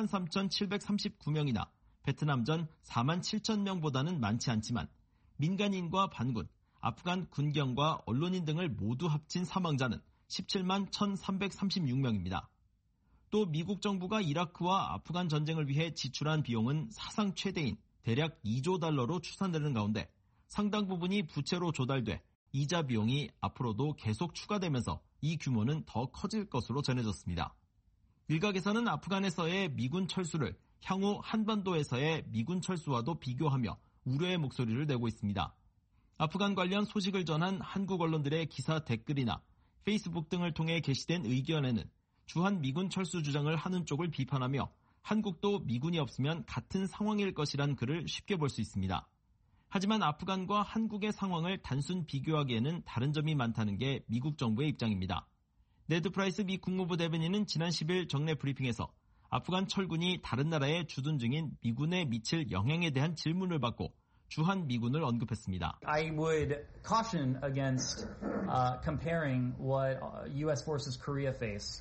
33,739명이나 베트남전 47,000명보다는 많지 않지만 민간인과 반군, 아프간 군경과 언론인 등을 모두 합친 사망자는 17만 1,336명입니다. 또 미국 정부가 이라크와 아프간 전쟁을 위해 지출한 비용은 사상 최대인 대략 2조 달러로 추산되는 가운데 상당 부분이 부채로 조달돼 이자 비용이 앞으로도 계속 추가되면서 이 규모는 더 커질 것으로 전해졌습니다. 일각에서는 아프간에서의 미군 철수를 향후 한반도에서의 미군 철수와도 비교하며 우려의 목소리를 내고 있습니다. 아프간 관련 소식을 전한 한국 언론들의 기사 댓글이나 페이스북 등을 통해 게시된 의견에는 주한 미군 철수 주장을 하는 쪽을 비판하며 한국도 미군이 없으면 같은 상황일 것이란 글을 쉽게 볼 수 있습니다. 하지만 아프간과 한국의 상황을 단순 비교하기에는 다른 점이 많다는 게 미국 정부의 입장입니다. 네드 프라이스 미 국무부 대변인은 지난 10일 정례 브리핑에서 아프간 철군이 다른 나라에 주둔 중인 미군에 미칠 영향에 대한 질문을 받고 주한 미군을 언급했습니다. I would caution against comparing what U.S. forces Korea face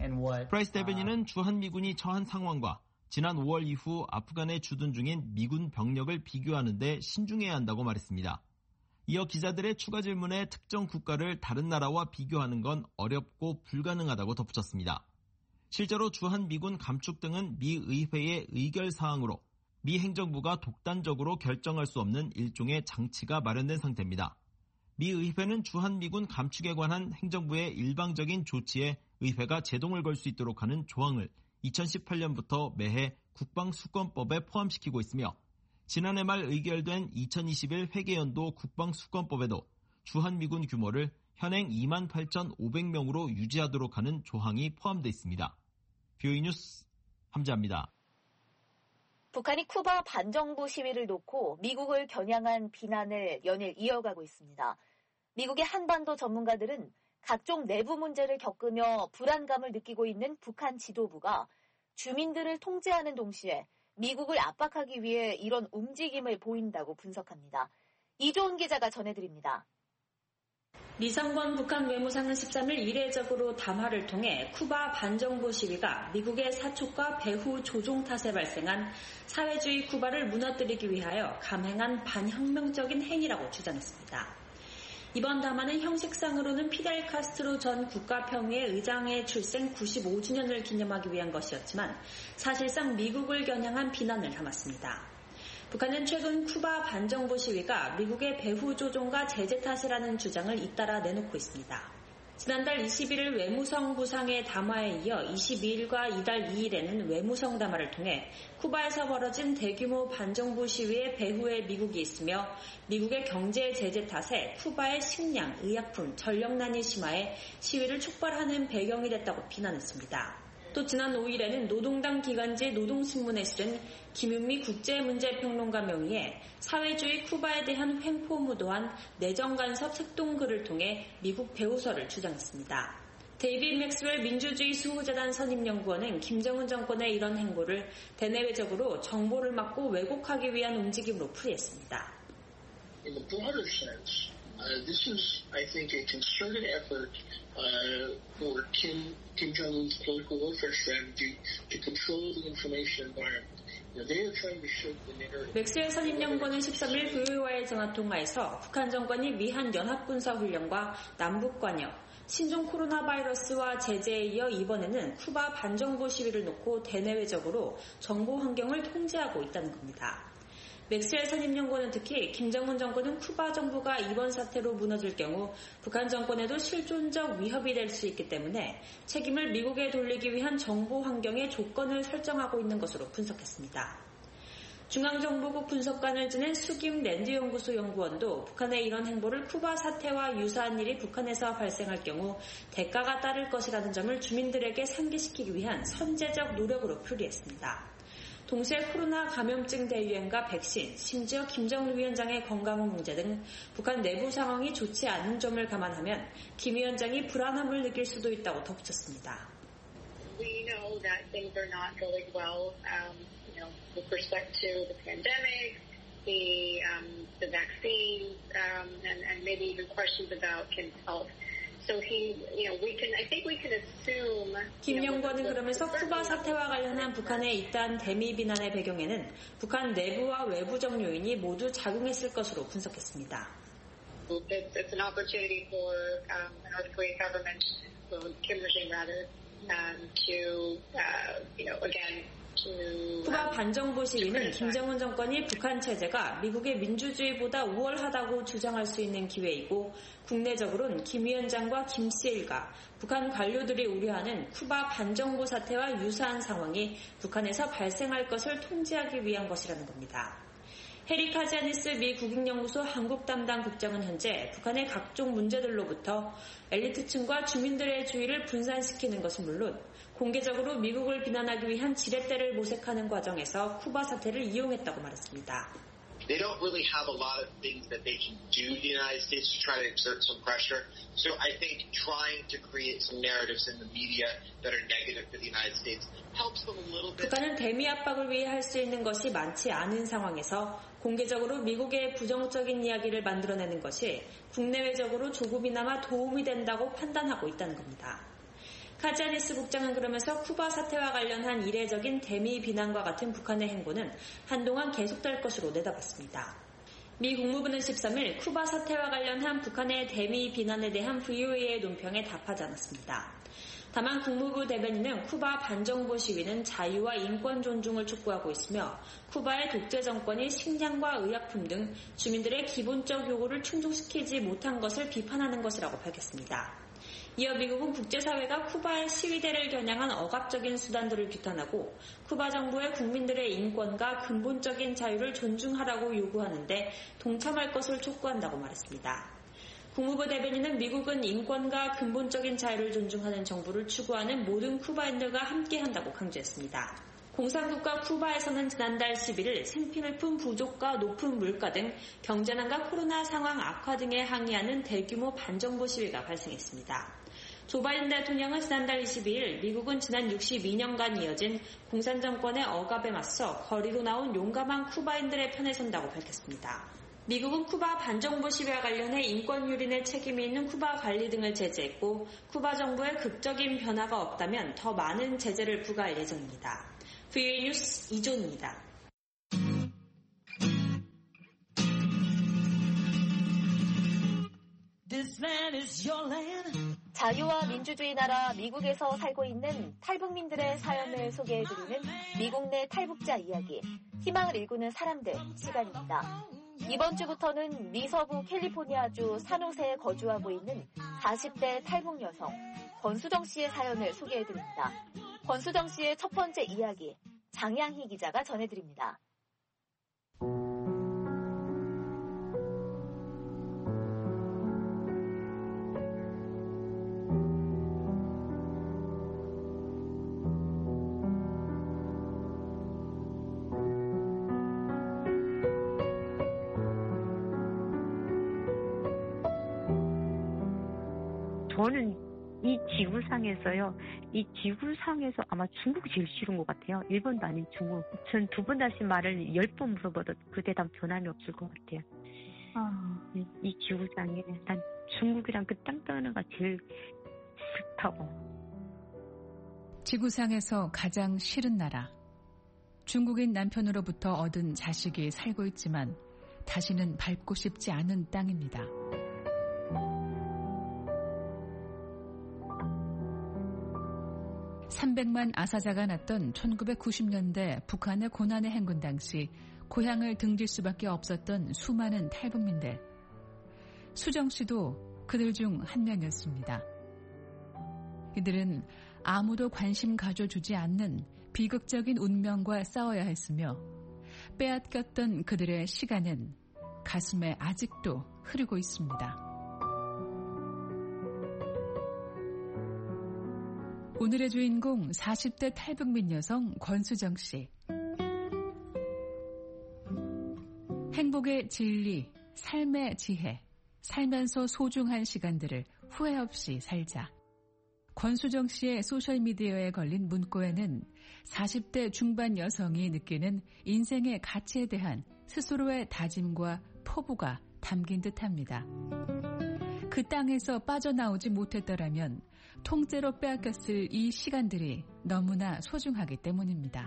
프라이스 대변인은 주한미군이 처한 상황과 지난 5월 이후 아프간에 주둔 중인 미군 병력을 비교하는 데 신중해야 한다고 말했습니다. 이어 기자들의 추가 질문에 특정 국가를 다른 나라와 비교하는 건 어렵고 불가능하다고 덧붙였습니다. 실제로 주한미군 감축 등은 미 의회의 의결사항으로 미 행정부가 독단적으로 결정할 수 없는 일종의 장치가 마련된 상태입니다. 미 의회는 주한미군 감축에 관한 행정부의 일방적인 조치에 의회가 제동을 걸 수 있도록 하는 조항을 2018년부터 매해 국방수권법에 포함시키고 있으며 지난해 말 의결된 2021 회계연도 국방수권법에도 주한미군 규모를 현행 28,500명으로 유지하도록 하는 조항이 포함되어 있습니다. VOA 뉴스 함재합니다. 북한이 쿠바 반정부 시위를 놓고 미국을 겨냥한 비난을 연일 이어가고 있습니다. 미국의 한반도 전문가들은 각종 내부 문제를 겪으며 불안감을 느끼고 있는 북한 지도부가 주민들을 통제하는 동시에 미국을 압박하기 위해 이런 움직임을 보인다고 분석합니다. 이조은 기자가 전해드립니다. 리성건 북한 외무상은 13일 이례적으로 담화를 통해 쿠바 반정부 시위가 미국의 사촉과 배후 조종 탓에 발생한 사회주의 쿠바를 무너뜨리기 위하여 감행한 반혁명적인 행위라고 주장했습니다. 이번 담화는 형식상으로는 피델 카스트로 전 국가평의회 의장의 출생 95주년을 기념하기 위한 것이었지만 사실상 미국을 겨냥한 비난을 담았습니다. 북한은 최근 쿠바 반정부 시위가 미국의 배후 조종과 제재 탓이라는 주장을 잇따라 내놓고 있습니다. 지난달 21일 외무성 부상의 담화에 이어 22일과 이달 2일에는 외무성 담화를 통해 쿠바에서 벌어진 대규모 반정부 시위의 배후에 미국이 있으며 미국의 경제 제재 탓에 쿠바의 식량, 의약품, 전력난이 심화해 시위를 촉발하는 배경이 됐다고 비난했습니다. 또 지난 5일에는 노동당 기간지 노동신문에 실은 김윤미 국제문제평론가 명의의 사회주의 쿠바에 대한 횡포무도한 내정간섭 색동글을 통해 미국 배후설을 주장했습니다. 데이빗 맥스웰 민주주의 수호재단 선임연구원은 김정은 정권의 이런 행보를 대내외적으로 정보를 막고 왜곡하기 위한 움직임으로 풀이했습니다. In the broader sense, this is, I think, a concerted effort for Kim Jong-un's political welfare strategy to control the information environment. 맥스웰 선임연구원은 13일 VOA와의 전화통화에서 북한 정권이 미한 연합군사훈련과 남북관여, 신종 코로나 바이러스와 제재에 이어 이번에는 쿠바 반정부 시위를 놓고 대내외적으로 정보 환경을 통제하고 있다는 겁니다. 맥스웰 선임연구원은 특히 김정은 정권은 쿠바 정부가 이번 사태로 무너질 경우 북한 정권에도 실존적 위협이 될 수 있기 때문에 책임을 미국에 돌리기 위한 정보 환경의 조건을 설정하고 있는 것으로 분석했습니다. 중앙정보국 분석관을 지낸 수김 랜드연구소 연구원도 북한의 이런 행보를 쿠바 사태와 유사한 일이 북한에서 발생할 경우 대가가 따를 것이라는 점을 주민들에게 상기시키기 위한 선제적 노력으로 풀이했습니다. 동시에 코로나 감염증 대유행과 백신, 심지어 김정은 위원장의 건강 문제 등 북한 내부 상황이 좋지 않은 점을 감안하면 김 위원장이 불안함을 느낄 수도 있다고 덧붙였습니다. We know that things are not going well, with respect to the pandemic, the vaccines, and maybe even questions about Kim's health. 김 연구원은 그러면서 쿠바 사태와 관련한 북한의 잇따른 대미 비난의 배경에는 북한 내부와 외부적 요인이 모두 작용했을 것으로 분석했습니다. It's an opportunity for North Korean government, Kim regime rather, to again. 쿠바 반정부 시위는 김정은 정권이 북한 체제가 미국의 민주주의보다 우월하다고 주장할 수 있는 기회이고 국내적으로는 김 위원장과 김 씨 일가, 북한 관료들이 우려하는 쿠바 반정부 사태와 유사한 상황이 북한에서 발생할 것을 통제하기 위한 것이라는 겁니다. 해리 카지아니스 미 국익연구소 한국 담당 국장은 현재 북한의 각종 문제들로부터 엘리트층과 주민들의 주의를 분산시키는 것은 물론 공개적으로 미국을 비난하기 위한 지렛대를 모색하는 과정에서 쿠바 사태를 이용했다고 말했습니다. They don't really have a lot of things that they can do to the United States to try to exert some pressure. So I think trying to create some narratives in the media that are negative for the United States helps them a little bit. 북한은 대미 압박을 위해 할 수 있는 것이 많지 않은 상황에서 공개적으로 미국의 부정적인 이야기를 만들어내는 것이 국내외적으로 조금이나마 도움이 된다고 판단하고 있다는 겁니다. 카지아니스 국장은 그러면서 쿠바 사태와 관련한 이례적인 대미 비난과 같은 북한의 행보는 한동안 계속될 것으로 내다봤습니다. 미 국무부는 13일 쿠바 사태와 관련한 북한의 대미 비난에 대한 VOA의 논평에 답하지 않았습니다. 다만 국무부 대변인은 쿠바 반정부 시위는 자유와 인권 존중을 촉구하고 있으며 쿠바의 독재 정권이 식량과 의약품 등 주민들의 기본적 요구를 충족시키지 못한 것을 비판하는 것이라고 밝혔습니다. 이어 미국은 국제사회가 쿠바의 시위대를 겨냥한 억압적인 수단들을 규탄하고 쿠바 정부의 국민들의 인권과 근본적인 자유를 존중하라고 요구하는데 동참할 것을 촉구한다고 말했습니다. 국무부 대변인은 미국은 인권과 근본적인 자유를 존중하는 정부를 추구하는 모든 쿠바인들과 함께한다고 강조했습니다. 공산국가 쿠바에서는 지난달 11일 생필품 부족과 높은 물가 등 경제난과 코로나 상황 악화 등에 항의하는 대규모 반정부 시위가 발생했습니다. 조 바이든 대통령은 지난달 22일 미국은 지난 62년간 이어진 공산정권의 억압에 맞서 거리로 나온 용감한 쿠바인들의 편에 선다고 밝혔습니다. 미국은 쿠바 반정부 시위와 관련해 인권 유린의 책임이 있는 쿠바 관리 등을 제재했고 쿠바 정부의 극적인 변화가 없다면 더 많은 제재를 부과할 예정입니다. VOA 뉴스 이존입니다. 자유와 민주주의 나라 미국에서 살고 있는 탈북민들의 사연을 소개해드리는 미국 내 탈북자 이야기, 희망을 일구는 사람들 시간입니다. 이번 주부터는 미서부 캘리포니아주 산호세에 거주하고 있는 40대 탈북 여성 권수정 씨의 사연을 소개해드립니다. 권수정 씨의 첫 번째 이야기, 장양희 기자가 전해드립니다. 저는 이 지구상에서요, 이 지구상에서 아마 중국이 제일 싫은 것 같아요. 일본도 아닌 중국. 전 두 번 다시 말을 10번 물어봐도 그 대답 변함이 없을 것 같아요. 이 지구상에 난 중국이랑 그 땅덩어리가 제일 싫다고. 지구상에서 가장 싫은 나라. 중국인 남편으로부터 얻은 자식이 살고 있지만 다시는 밟고 싶지 않은 땅입니다. 300만 아사자가 났던 1990년대 북한의 고난의 행군 당시 고향을 등질 수밖에 없었던 수많은 탈북민들. 수정 씨도 그들 중 한 명이었습니다. 이들은 아무도 관심 가져주지 않는 비극적인 운명과 싸워야 했으며 빼앗겼던 그들의 시간은 가슴에 아직도 흐르고 있습니다. 오늘의 주인공 40대 탈북민 여성 권수정 씨. 행복의 진리, 삶의 지혜, 살면서 소중한 시간들을 후회 없이 살자. 권수정 씨의 소셜미디어에 걸린 문구에는 40대 중반 여성이 느끼는 인생의 가치에 대한 스스로의 다짐과 포부가 담긴 듯합니다. 그 땅에서 빠져나오지 못했더라면 통째로 빼앗겼을 이 시간들이 너무나 소중하기 때문입니다.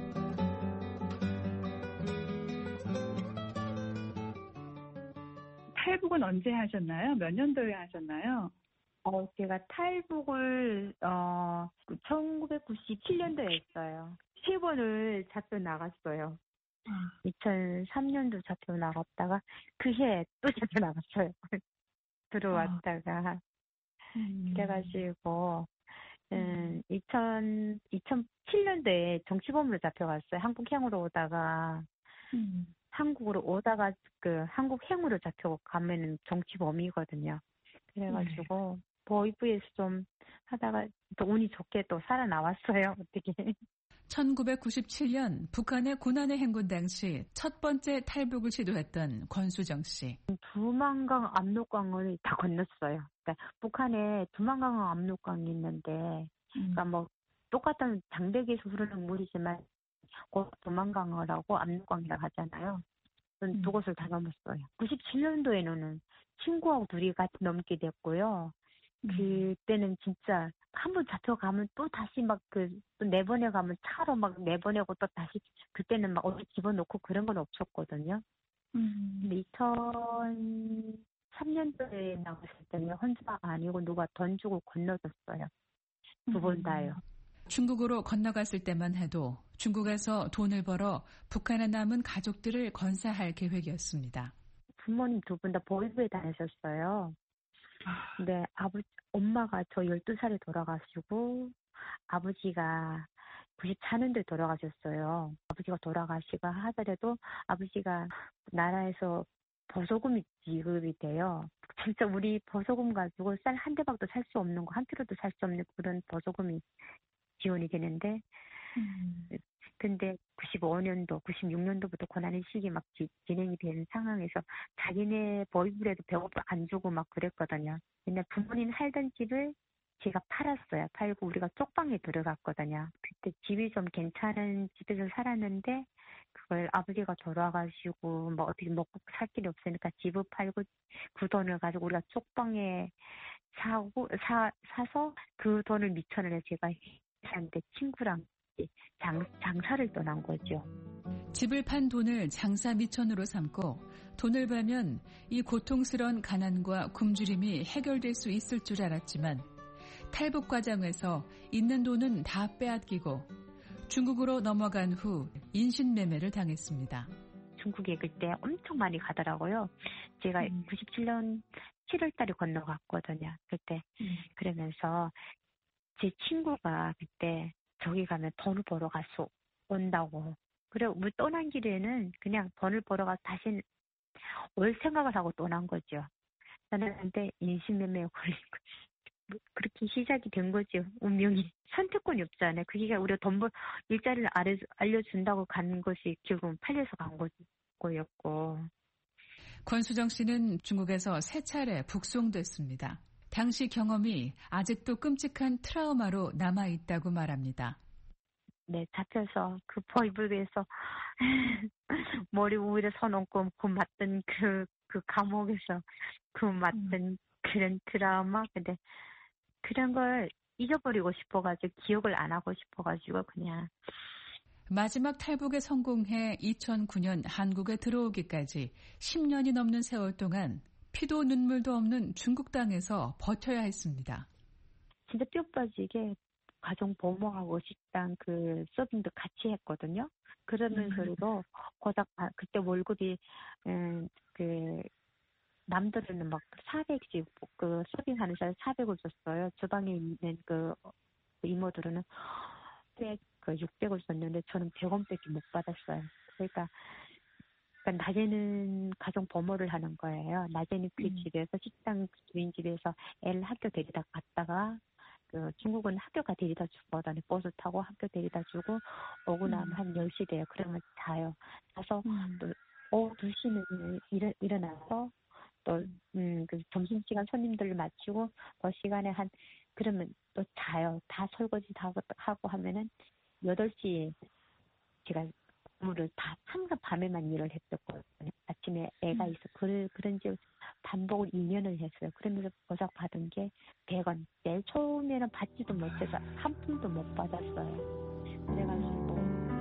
탈북은 언제 하셨나요? 몇 년도에 하셨나요? 제가 탈북을 1997년도에 했어요. 3번을 잡혀 나갔어요. 2003년도 잡혀 나갔다가 그해 또 잡혀 나갔어요. 들어왔다가 그래가지고 2007년도에 정치범으로 잡혀갔어요. 한국행으로 오다가 한국으로 오다가 그 한국행으로 잡혀가면은 정치범이거든요. 그래가지고 보이브에서 좀 하다가 또 운이 좋게 또 살아나왔어요. 어떻게. 1997년 북한의 고난의 행군 당시 첫 번째 탈북을 시도했던 권수정 씨. 두만강 압록강을 다 건넜어요. 그러니까 북한에 두만강 압록강이 있는데, 그러니까 뭐 똑같은 장대기에서 흐르는 물이지만 곧 두만강이라고 압록강이라고 하잖아요. 두 곳을 다 넘었어요. 97년도에는 친구하고 둘이 같이 넘게 됐고요. 그때는 진짜 한 번 잡혀가면 또 다시 막 또 내보내가면 차로 막 내보내고 또 다시 그때는 막 어디 집어넣고 그런 건 없었거든요. 근데 2003년도에 나갔을 때는 혼자 아니고 누가 돈 주고 건너줬어요. 두 번 다요. 중국으로 건너갔을 때만 해도 중국에서 돈을 벌어 북한에 남은 가족들을 건사할 계획이었습니다. 부모님 두 분 다 보육부에 다니셨어요. 근데 엄마가 저 12살에 돌아가시고 아버지가 94년도에 돌아가셨어요. 아버지가 돌아가시고 하더라도 아버지가 나라에서 보조금이 지급이 돼요. 진짜 우리 보조금 가지고 쌀 한 대박도 살 수 없는 거, 한 킬로도 살 수 없는 그런 보조금이 지원이 되는데 근데 95년도, 96년도부터 고난의 시기 막 진행이 되는 상황에서 자기네 보육부에도 배고프 안 주고 막 그랬거든요. 근데 부모님 살던 집을 제가 팔았어요. 팔고 우리가 쪽방에 들어갔거든요. 그때 집이 좀 괜찮은 집에서 살았는데 그걸 아버지가 돌아가시고 뭐 어떻게 먹고 살 길이 없으니까 집을 팔고 그 돈을 가지고 우리가 쪽방에 사서 그 돈을 미천을 제가 회사인데 친구랑 장사를 떠난 거죠. 집을 판 돈을 장사 미천으로 삼고 돈을 벌면 이 고통스러운 가난과 굶주림이 해결될 수 있을 줄 알았지만 탈북 과정에서 있는 돈은 다 빼앗기고 중국으로 넘어간 후 인신매매를 당했습니다. 중국에 그때 엄청 많이 가더라고요. 제가 97년 7월 달에 건너갔거든요. 그때 그러면서 제 친구가 그때 저기 가면 돈을 벌어 가서 온다고. 그래, 우리 떠난 길에는 그냥 돈을 벌어 가서 다시 올 생각을 하고 떠난 거죠. 저는 근데 인신매매에 걸린 거지. 그렇게 시작이 된 거죠. 운명이. 선택권이 없잖아요. 그게 우리가 일자리를 알려준다고 간 것이 결국은 팔려서 간 거였고. 권수정 씨는 중국에서 3차례 북송됐습니다. 당시 경험이 아직도 끔찍한 트라우마로 남아있다고 말합니다. 네, 잡혀서 그 보이블에서 머리 위에 손 얹고 그 맞던 그 감옥에서 그 맞던 그런 트라우마. 근데 그런 걸 잊어버리고 싶어가지고 기억을 안 하고 싶어가지고 그냥. 마지막 탈북에 성공해 2009년 한국에 들어오기까지 10년이 넘는 세월 동안 피도 눈물도 없는 중국 땅에서 버텨야 했습니다. 진짜 뼈 빠지게 가정 보모하고 식당 그 서빙도 같이 했거든요. 그러면서도 고작 그때 월급이 그 남들은 막 400씩 그 서빙하는 사람 400을 줬어요. 주방에 있는 그 이모들은 600을 줬는데 저는 100원밖에 못 받았어요. 그러니까 낮에는 가정 보모를 하는 거예요. 낮에는 그 집에서 식당 주인 집에서 애를 학교 데리다 갔다가 그 중국은 학교가 데리다 주거든요. 버스 타고 학교 데리다 주고 오고 나면 한 10시 돼요. 그러면 자요. 자서 또 오후 2시는 일어나서 또 그 점심시간 손님들을 맞추고 그 시간에 그러면 또 자요. 다 설거지 다 하고 하면은 8시에 제가 업무를 다 항상 밤에만 일을 했었거든요. 아침에 애가 있어. 그런지 반복을 2년을 했어요. 그러면서 보상 받은 게 100원. 제일 처음에는 받지도 못해서 한 푼도 못 받았어요. 그래가지고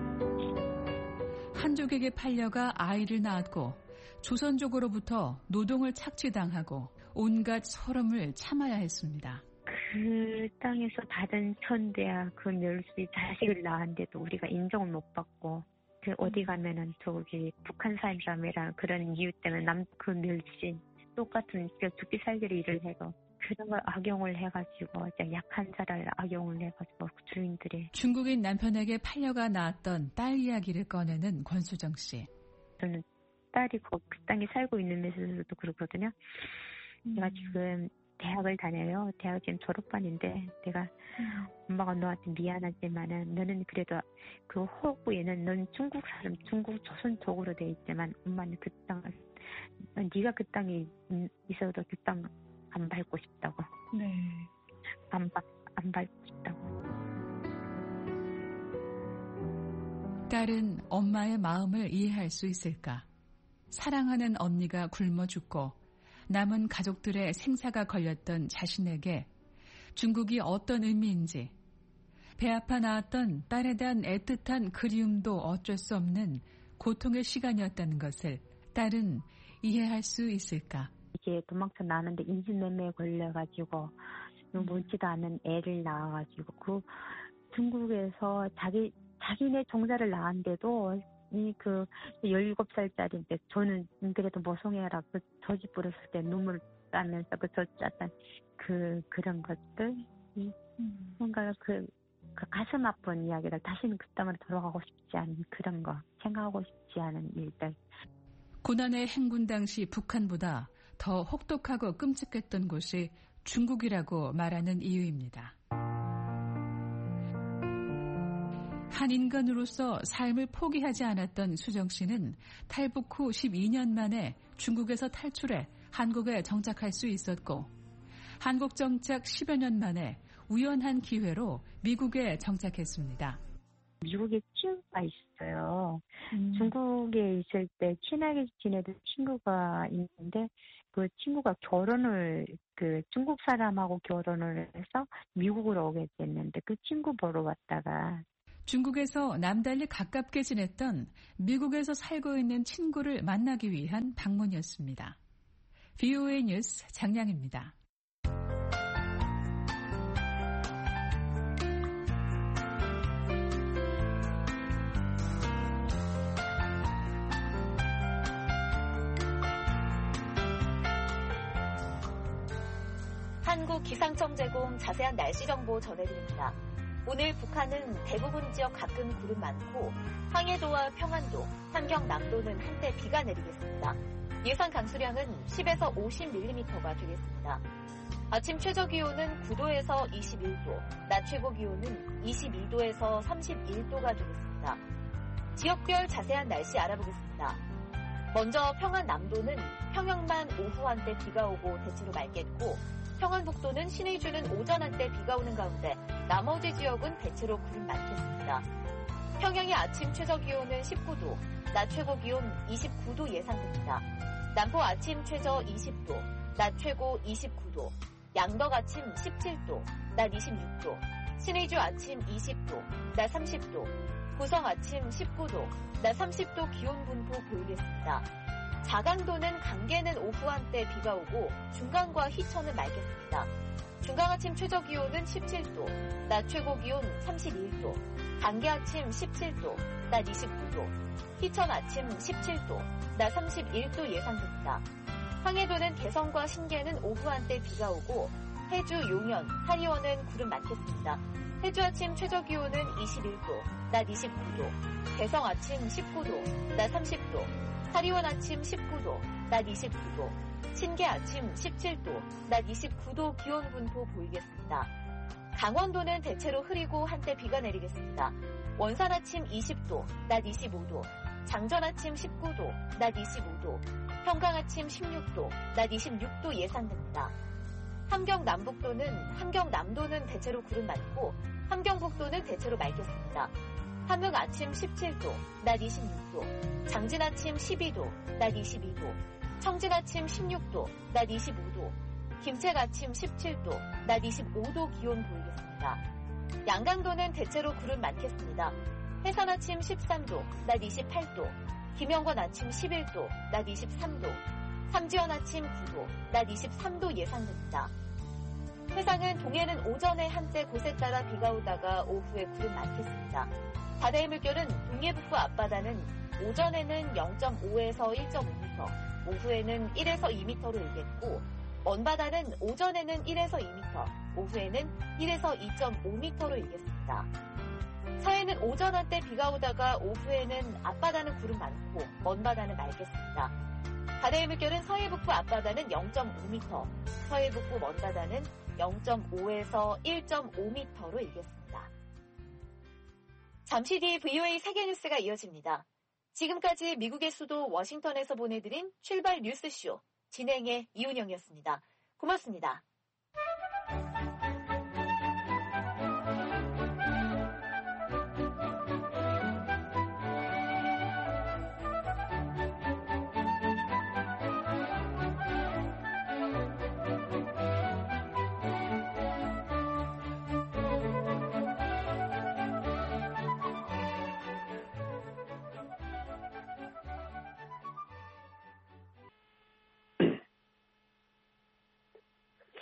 한족에게 팔려가 아이를 낳았고 조선족으로부터 노동을 착취당하고 온갖 서름을 참아야 했습니다. 그 땅에서 받은 천대야 그 멸시 자식을 낳았는데도 우리가 인정을 못 받고 그 어디 가면은 저기 북한 사람이라는 그런 이유 때문에 그 멸시 똑같은 죽기 살기로 일을 해서 그런 걸 악용을 해가지고 약한 자를 악용을 해가지고 주인들이 중국인 남편에게 팔려가 낳았던 딸 이야기를 꺼내는 권수정 씨. 저는 딸이 그 땅에 살고 있는 데서도 그렇거든요. 제가 지금 대학을 다녀요. 대학 지금 졸업반인데 내가 엄마가 너한테 미안하지만은 너는 그래도 그 호구에는 넌 중국 사람, 중국 조선족으로 돼 있지만 엄마는 그 땅을 네가 그 땅에 있어도 그 땅 안 밟고 싶다고. 네. 안 밟고 싶다고. 딸은 엄마의 마음을 이해할 수 있을까? 사랑하는 언니가 굶어 죽고 남은 가족들의 생사가 걸렸던 자신에게 중국이 어떤 의미인지, 배 아파 낳았던 딸에 대한 애틋한 그리움도 어쩔 수 없는 고통의 시간이었다는 것을 딸은 이해할 수 있을까? 이게 도망쳐 나왔는데 인신매매에 걸려가지고 묻지도 않은 애를 낳아가지고 그 중국에서 자기네 종자를 낳았는데도 그 17살짜리인데 저는 그래도 모성애라 그 저지 부렸을 때 눈물 따면서 그 젖었던 그런 것들 뭔가 그 가슴 아픈 이야기를 다시는 그 땅으로 돌아가고 싶지 않은 그런 거 생각하고 싶지 않은 일들. 고난의 행군 당시 북한보다 더 혹독하고 끔찍했던 곳이 중국이라고 말하는 이유입니다. 한 인간으로서 삶을 포기하지 않았던 수정 씨는 탈북 후 12년 만에 중국에서 탈출해 한국에 정착할 수 있었고 한국 정착 10여 년 만에 우연한 기회로 미국에 정착했습니다. 미국에 친구가 있어요. 중국에 있을 때 친하게 지내던 친구가 있는데 그 친구가 중국 사람하고 결혼을 해서 미국으로 오게 됐는데 그 친구 보러 왔다가 중국에서 남달리 가깝게 지냈던 미국에서 살고 있는 친구를 만나기 위한 방문이었습니다. VOA 뉴스 장량입니다. 한국 기상청 제공 자세한 날씨 정보 전해드립니다. 오늘 북한은 대부분 지역 가끔 구름 많고 황해도와 평안도, 함경남도는 한때 비가 내리겠습니다. 예상 강수량은 10에서 50mm가 되겠습니다. 아침 최저 기온은 9도에서 21도, 낮 최고 기온은 22도에서 31도가 되겠습니다. 지역별 자세한 날씨 알아보겠습니다. 먼저 평안남도는 평양만 오후 한때 비가 오고 대체로 맑겠고 평안북도는 신의주는 오전 한때 비가 오는 가운데 나머지 지역은 대체로 구름 많겠습니다. 평양의 아침 최저 기온은 19도, 낮 최고 기온 29도 예상됩니다. 남포 아침 최저 20도, 낮 최고 29도, 양덕 아침 17도, 낮 26도, 신의주 아침 20도, 낮 30도, 고성 아침 19도, 낮 30도 기온 분포 보이겠습니다. 자강도는 강계는 오후 한때 비가 오고 중강과 희천은 맑겠습니다. 중강 아침 최저 기온은 17도, 낮 최고 기온 31도, 강계 아침 17도, 낮 29도, 희천 아침 17도, 낮 31도 예상됩니다. 황해도는 개성과 신계는 오후 한때 비가 오고 해주, 용현, 사리원은 구름 많겠습니다. 해주 아침 최저 기온은 21도, 낮 29도, 개성 아침 19도, 낮 30도, 사리원 아침 19도, 낮 29도, 신계 아침 17도, 낮 29도 기온 분포 보이겠습니다. 강원도는 대체로 흐리고 한때 비가 내리겠습니다. 원산 아침 20도, 낮 25도, 장전 아침 19도, 낮 25도, 평강 아침 16도, 낮 26도 예상됩니다. 함경남도는 대체로 구름 많고 함경북도는 대체로 맑겠습니다. 함흥 아침 17도, 낮 26도, 장진 아침 12도, 낮 22도, 청진 아침 16도, 낮 25도, 김책 아침 17도, 낮 25도 기온 보이겠습니다. 양강도는 대체로 구름 많겠습니다. 해산 아침 13도, 낮 28도, 김영권 아침 11도, 낮 23도, 삼지연 아침 9도, 낮 23도 예상됩니다. 해상은 동해는 오전에 한때 곳에 따라 비가 오다가 오후에 구름 많겠습니다. 바다의 물결은 동해북부 앞바다는 오전에는 0.5에서 1.5m, 오후에는 1에서 2m로 일겠고 먼바다는 오전에는 1에서 2m, 오후에는 1에서 2.5m로 일겠습니다. 서해는 오전 한때 비가 오다가 오후에는 앞바다는 구름 많고 먼바다는 맑겠습니다. 바다의 물결은 서해북부 앞바다는 0.5m, 서해북부 먼바다는 0.5에서 1.5m로 일겠습니다. 잠시 뒤 VOA 세계뉴스가 이어집니다. 지금까지 미국의 수도 워싱턴에서 보내드린 출발 뉴스쇼 진행의 이은영이었습니다. 고맙습니다.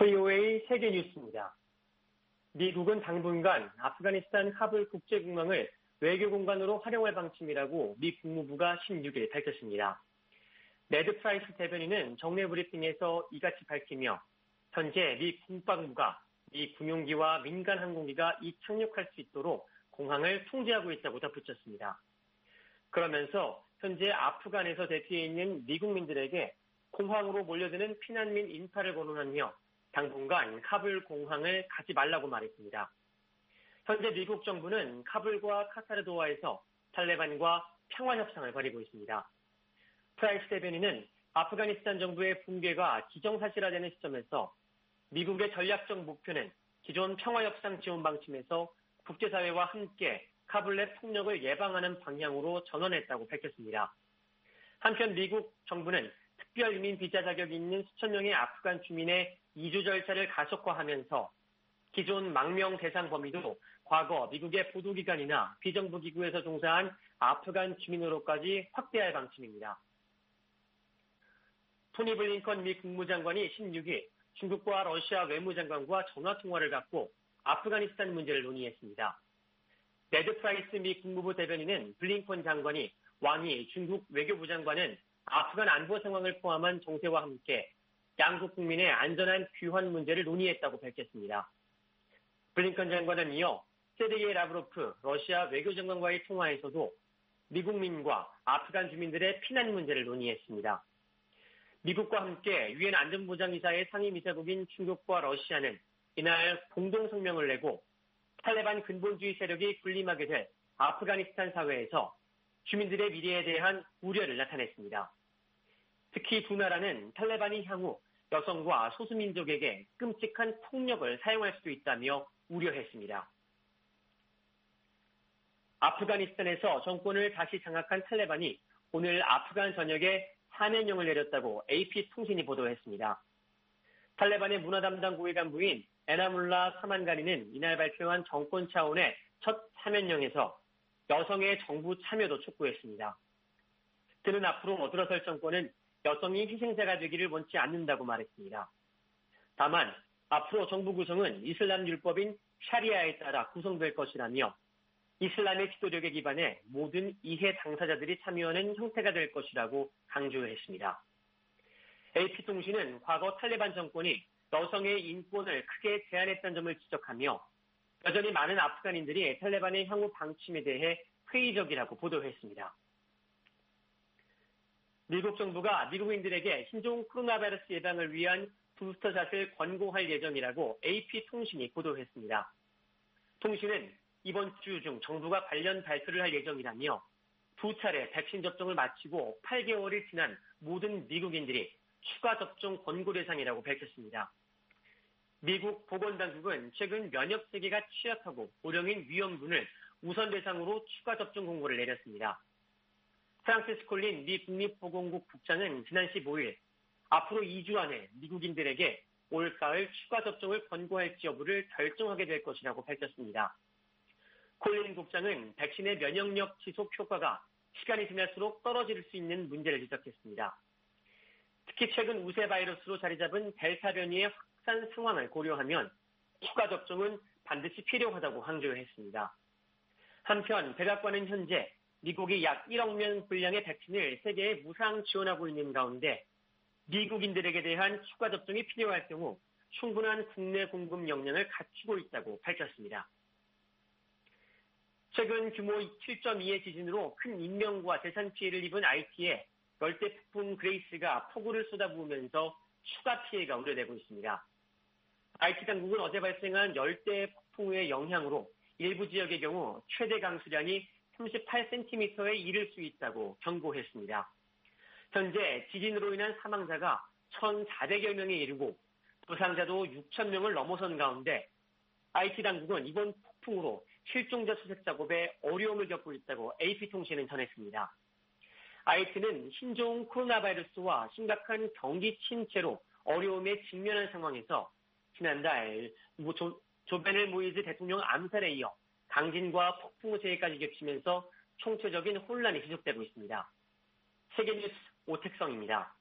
VOA 세계뉴스입니다. 미국은 당분간 아프가니스탄 카불 국제공항을 외교공간으로 활용할 방침이라고 미 국무부가 16일 밝혔습니다. 네드 프라이스 대변인은 정례 브리핑에서 이같이 밝히며 현재 미 국방부가 미 군용기와 민간 항공기가 이착륙할 수 있도록 공항을 통제하고 있다고 덧붙였습니다. 그러면서 현재 아프간에서 대피해 있는 미국민들에게 공항으로 몰려드는 피난민 인파를 거론하며 당분간 카불 공항을 가지 말라고 말했습니다. 현재 미국 정부는 카불과 카타르도와에서 탈레반과 평화협상을 벌이고 있습니다. 프라이스 대변인은 아프가니스탄 정부의 붕괴가 기정사실화되는 시점에서 미국의 전략적 목표는 기존 평화협상 지원 방침에서 국제사회와 함께 카불 내 폭력을 예방하는 방향으로 전환했다고 밝혔습니다. 한편 미국 정부는 특별 이민 비자 자격이 있는 수천 명의 아프간 주민의 이주 절차를 가속화하면서 기존 망명 대상 범위도 과거 미국의 보도기관이나 비정부기구에서 종사한 아프간 주민으로까지 확대할 방침입니다. 토니 블링컨 미 국무장관이 16일 중국과 러시아 외무장관과 전화통화를 갖고 아프가니스탄 문제를 논의했습니다. 네드 프라이스 미 국무부 대변인은 블링컨 장관이 왕이 중국 외교부 장관은 아프간 안보 상황을 포함한 정세와 함께 양국 국민의 안전한 귀환 문제를 논의했다고 밝혔습니다. 블링컨 장관은 이어 세르게이 라브로프 러시아 외교장관과의 통화에서도 미국민과 아프간 주민들의 피난 문제를 논의했습니다. 미국과 함께 유엔 안전보장이사의 상임이사국인 중국과 러시아는 이날 공동성명을 내고 탈레반 근본주의 세력이 군림하게 될 아프가니스탄 사회에서 주민들의 미래에 대한 우려를 나타냈습니다. 특히 두 나라는 탈레반이 향후 여성과 소수민족에게 끔찍한 폭력을 사용할 수도 있다며 우려했습니다. 아프가니스탄에서 정권을 다시 장악한 탈레반이 오늘 아프간 전역에 사면령을 내렸다고 AP통신이 보도했습니다. 탈레반의 문화담당 고위 간부인 에나물라 사만가니는 이날 발표한 정권 차원의 첫 사면령에서 여성의 정부 참여도 촉구했습니다. 그는 앞으로 들어설 정권은 여성이 희생자가 되기를 원치 않는다고 말했습니다. 다만 앞으로 정부 구성은 이슬람 율법인 샤리아에 따라 구성될 것이라며 이슬람의 지도력에 기반해 모든 이해 당사자들이 참여하는 형태가 될 것이라고 강조했습니다. AP통신은 과거 탈레반 정권이 여성의 인권을 크게 제한했다는 점을 지적하며 여전히 많은 아프간인들이 탈레반의 향후 방침에 대해 회의적이라고 보도했습니다. 미국 정부가 미국인들에게 신종 코로나 바이러스 예방을 위한 부스터샷을 권고할 예정이라고 AP통신이 보도했습니다. 통신은 이번 주 중 정부가 관련 발표를 할 예정이라며 두 차례 백신 접종을 마치고 8개월이 지난 모든 미국인들이 추가 접종 권고 대상이라고 밝혔습니다. 미국 보건당국은 최근 면역 세계가 취약하고 고령인 위험군을 우선 대상으로 추가 접종 공고를 내렸습니다. 프랑시스 콜린 미 국립보건국 국장은 지난 15일 앞으로 2주 안에 미국인들에게 올가을 추가 접종을 권고할지 여부를 결정하게 될 것이라고 밝혔습니다. 콜린 국장은 백신의 면역력 지속 효과가 시간이 지날수록 떨어질 수 있는 문제를 지적했습니다. 특히 최근 우세 바이러스로 자리 잡은 델타 변이의 확산 상황을 고려하면 추가 접종은 반드시 필요하다고 강조했습니다. 한편 백악관은 현재 미국이 약 1억 명 분량의 백신을 세계에 무상 지원하고 있는 가운데 미국인들에게 대한 추가 접종이 필요할 경우 충분한 국내 공급 역량을 갖추고 있다고 밝혔습니다. 최근 규모 7.2의 지진으로 큰 인명과 재산 피해를 입은 하이티에 열대 폭풍 그레이스가 폭우를 쏟아부으면서 추가 피해가 우려되고 있습니다. 하이티 당국은 어제 발생한 열대 폭풍우의 영향으로 일부 지역의 경우 최대 강수량이 38cm에 이를 수 있다고 경고했습니다. 현재 지진으로 인한 사망자가 1,400여 명에 이르고 부상자도 6,000명을 넘어선 가운데 하이티 당국은 이번 폭풍으로 실종자 수색 작업에 어려움을 겪고 있다고 AP통신은 전했습니다. 하이티는 신종 코로나 바이러스와 심각한 경기 침체로 어려움에 직면한 상황에서 지난달 조베넬 모이즈 대통령 암살에 이어 강진과 폭풍우 재해까지 겹치면서 총체적인 혼란이 지속되고 있습니다. 세계뉴스 오택성입니다.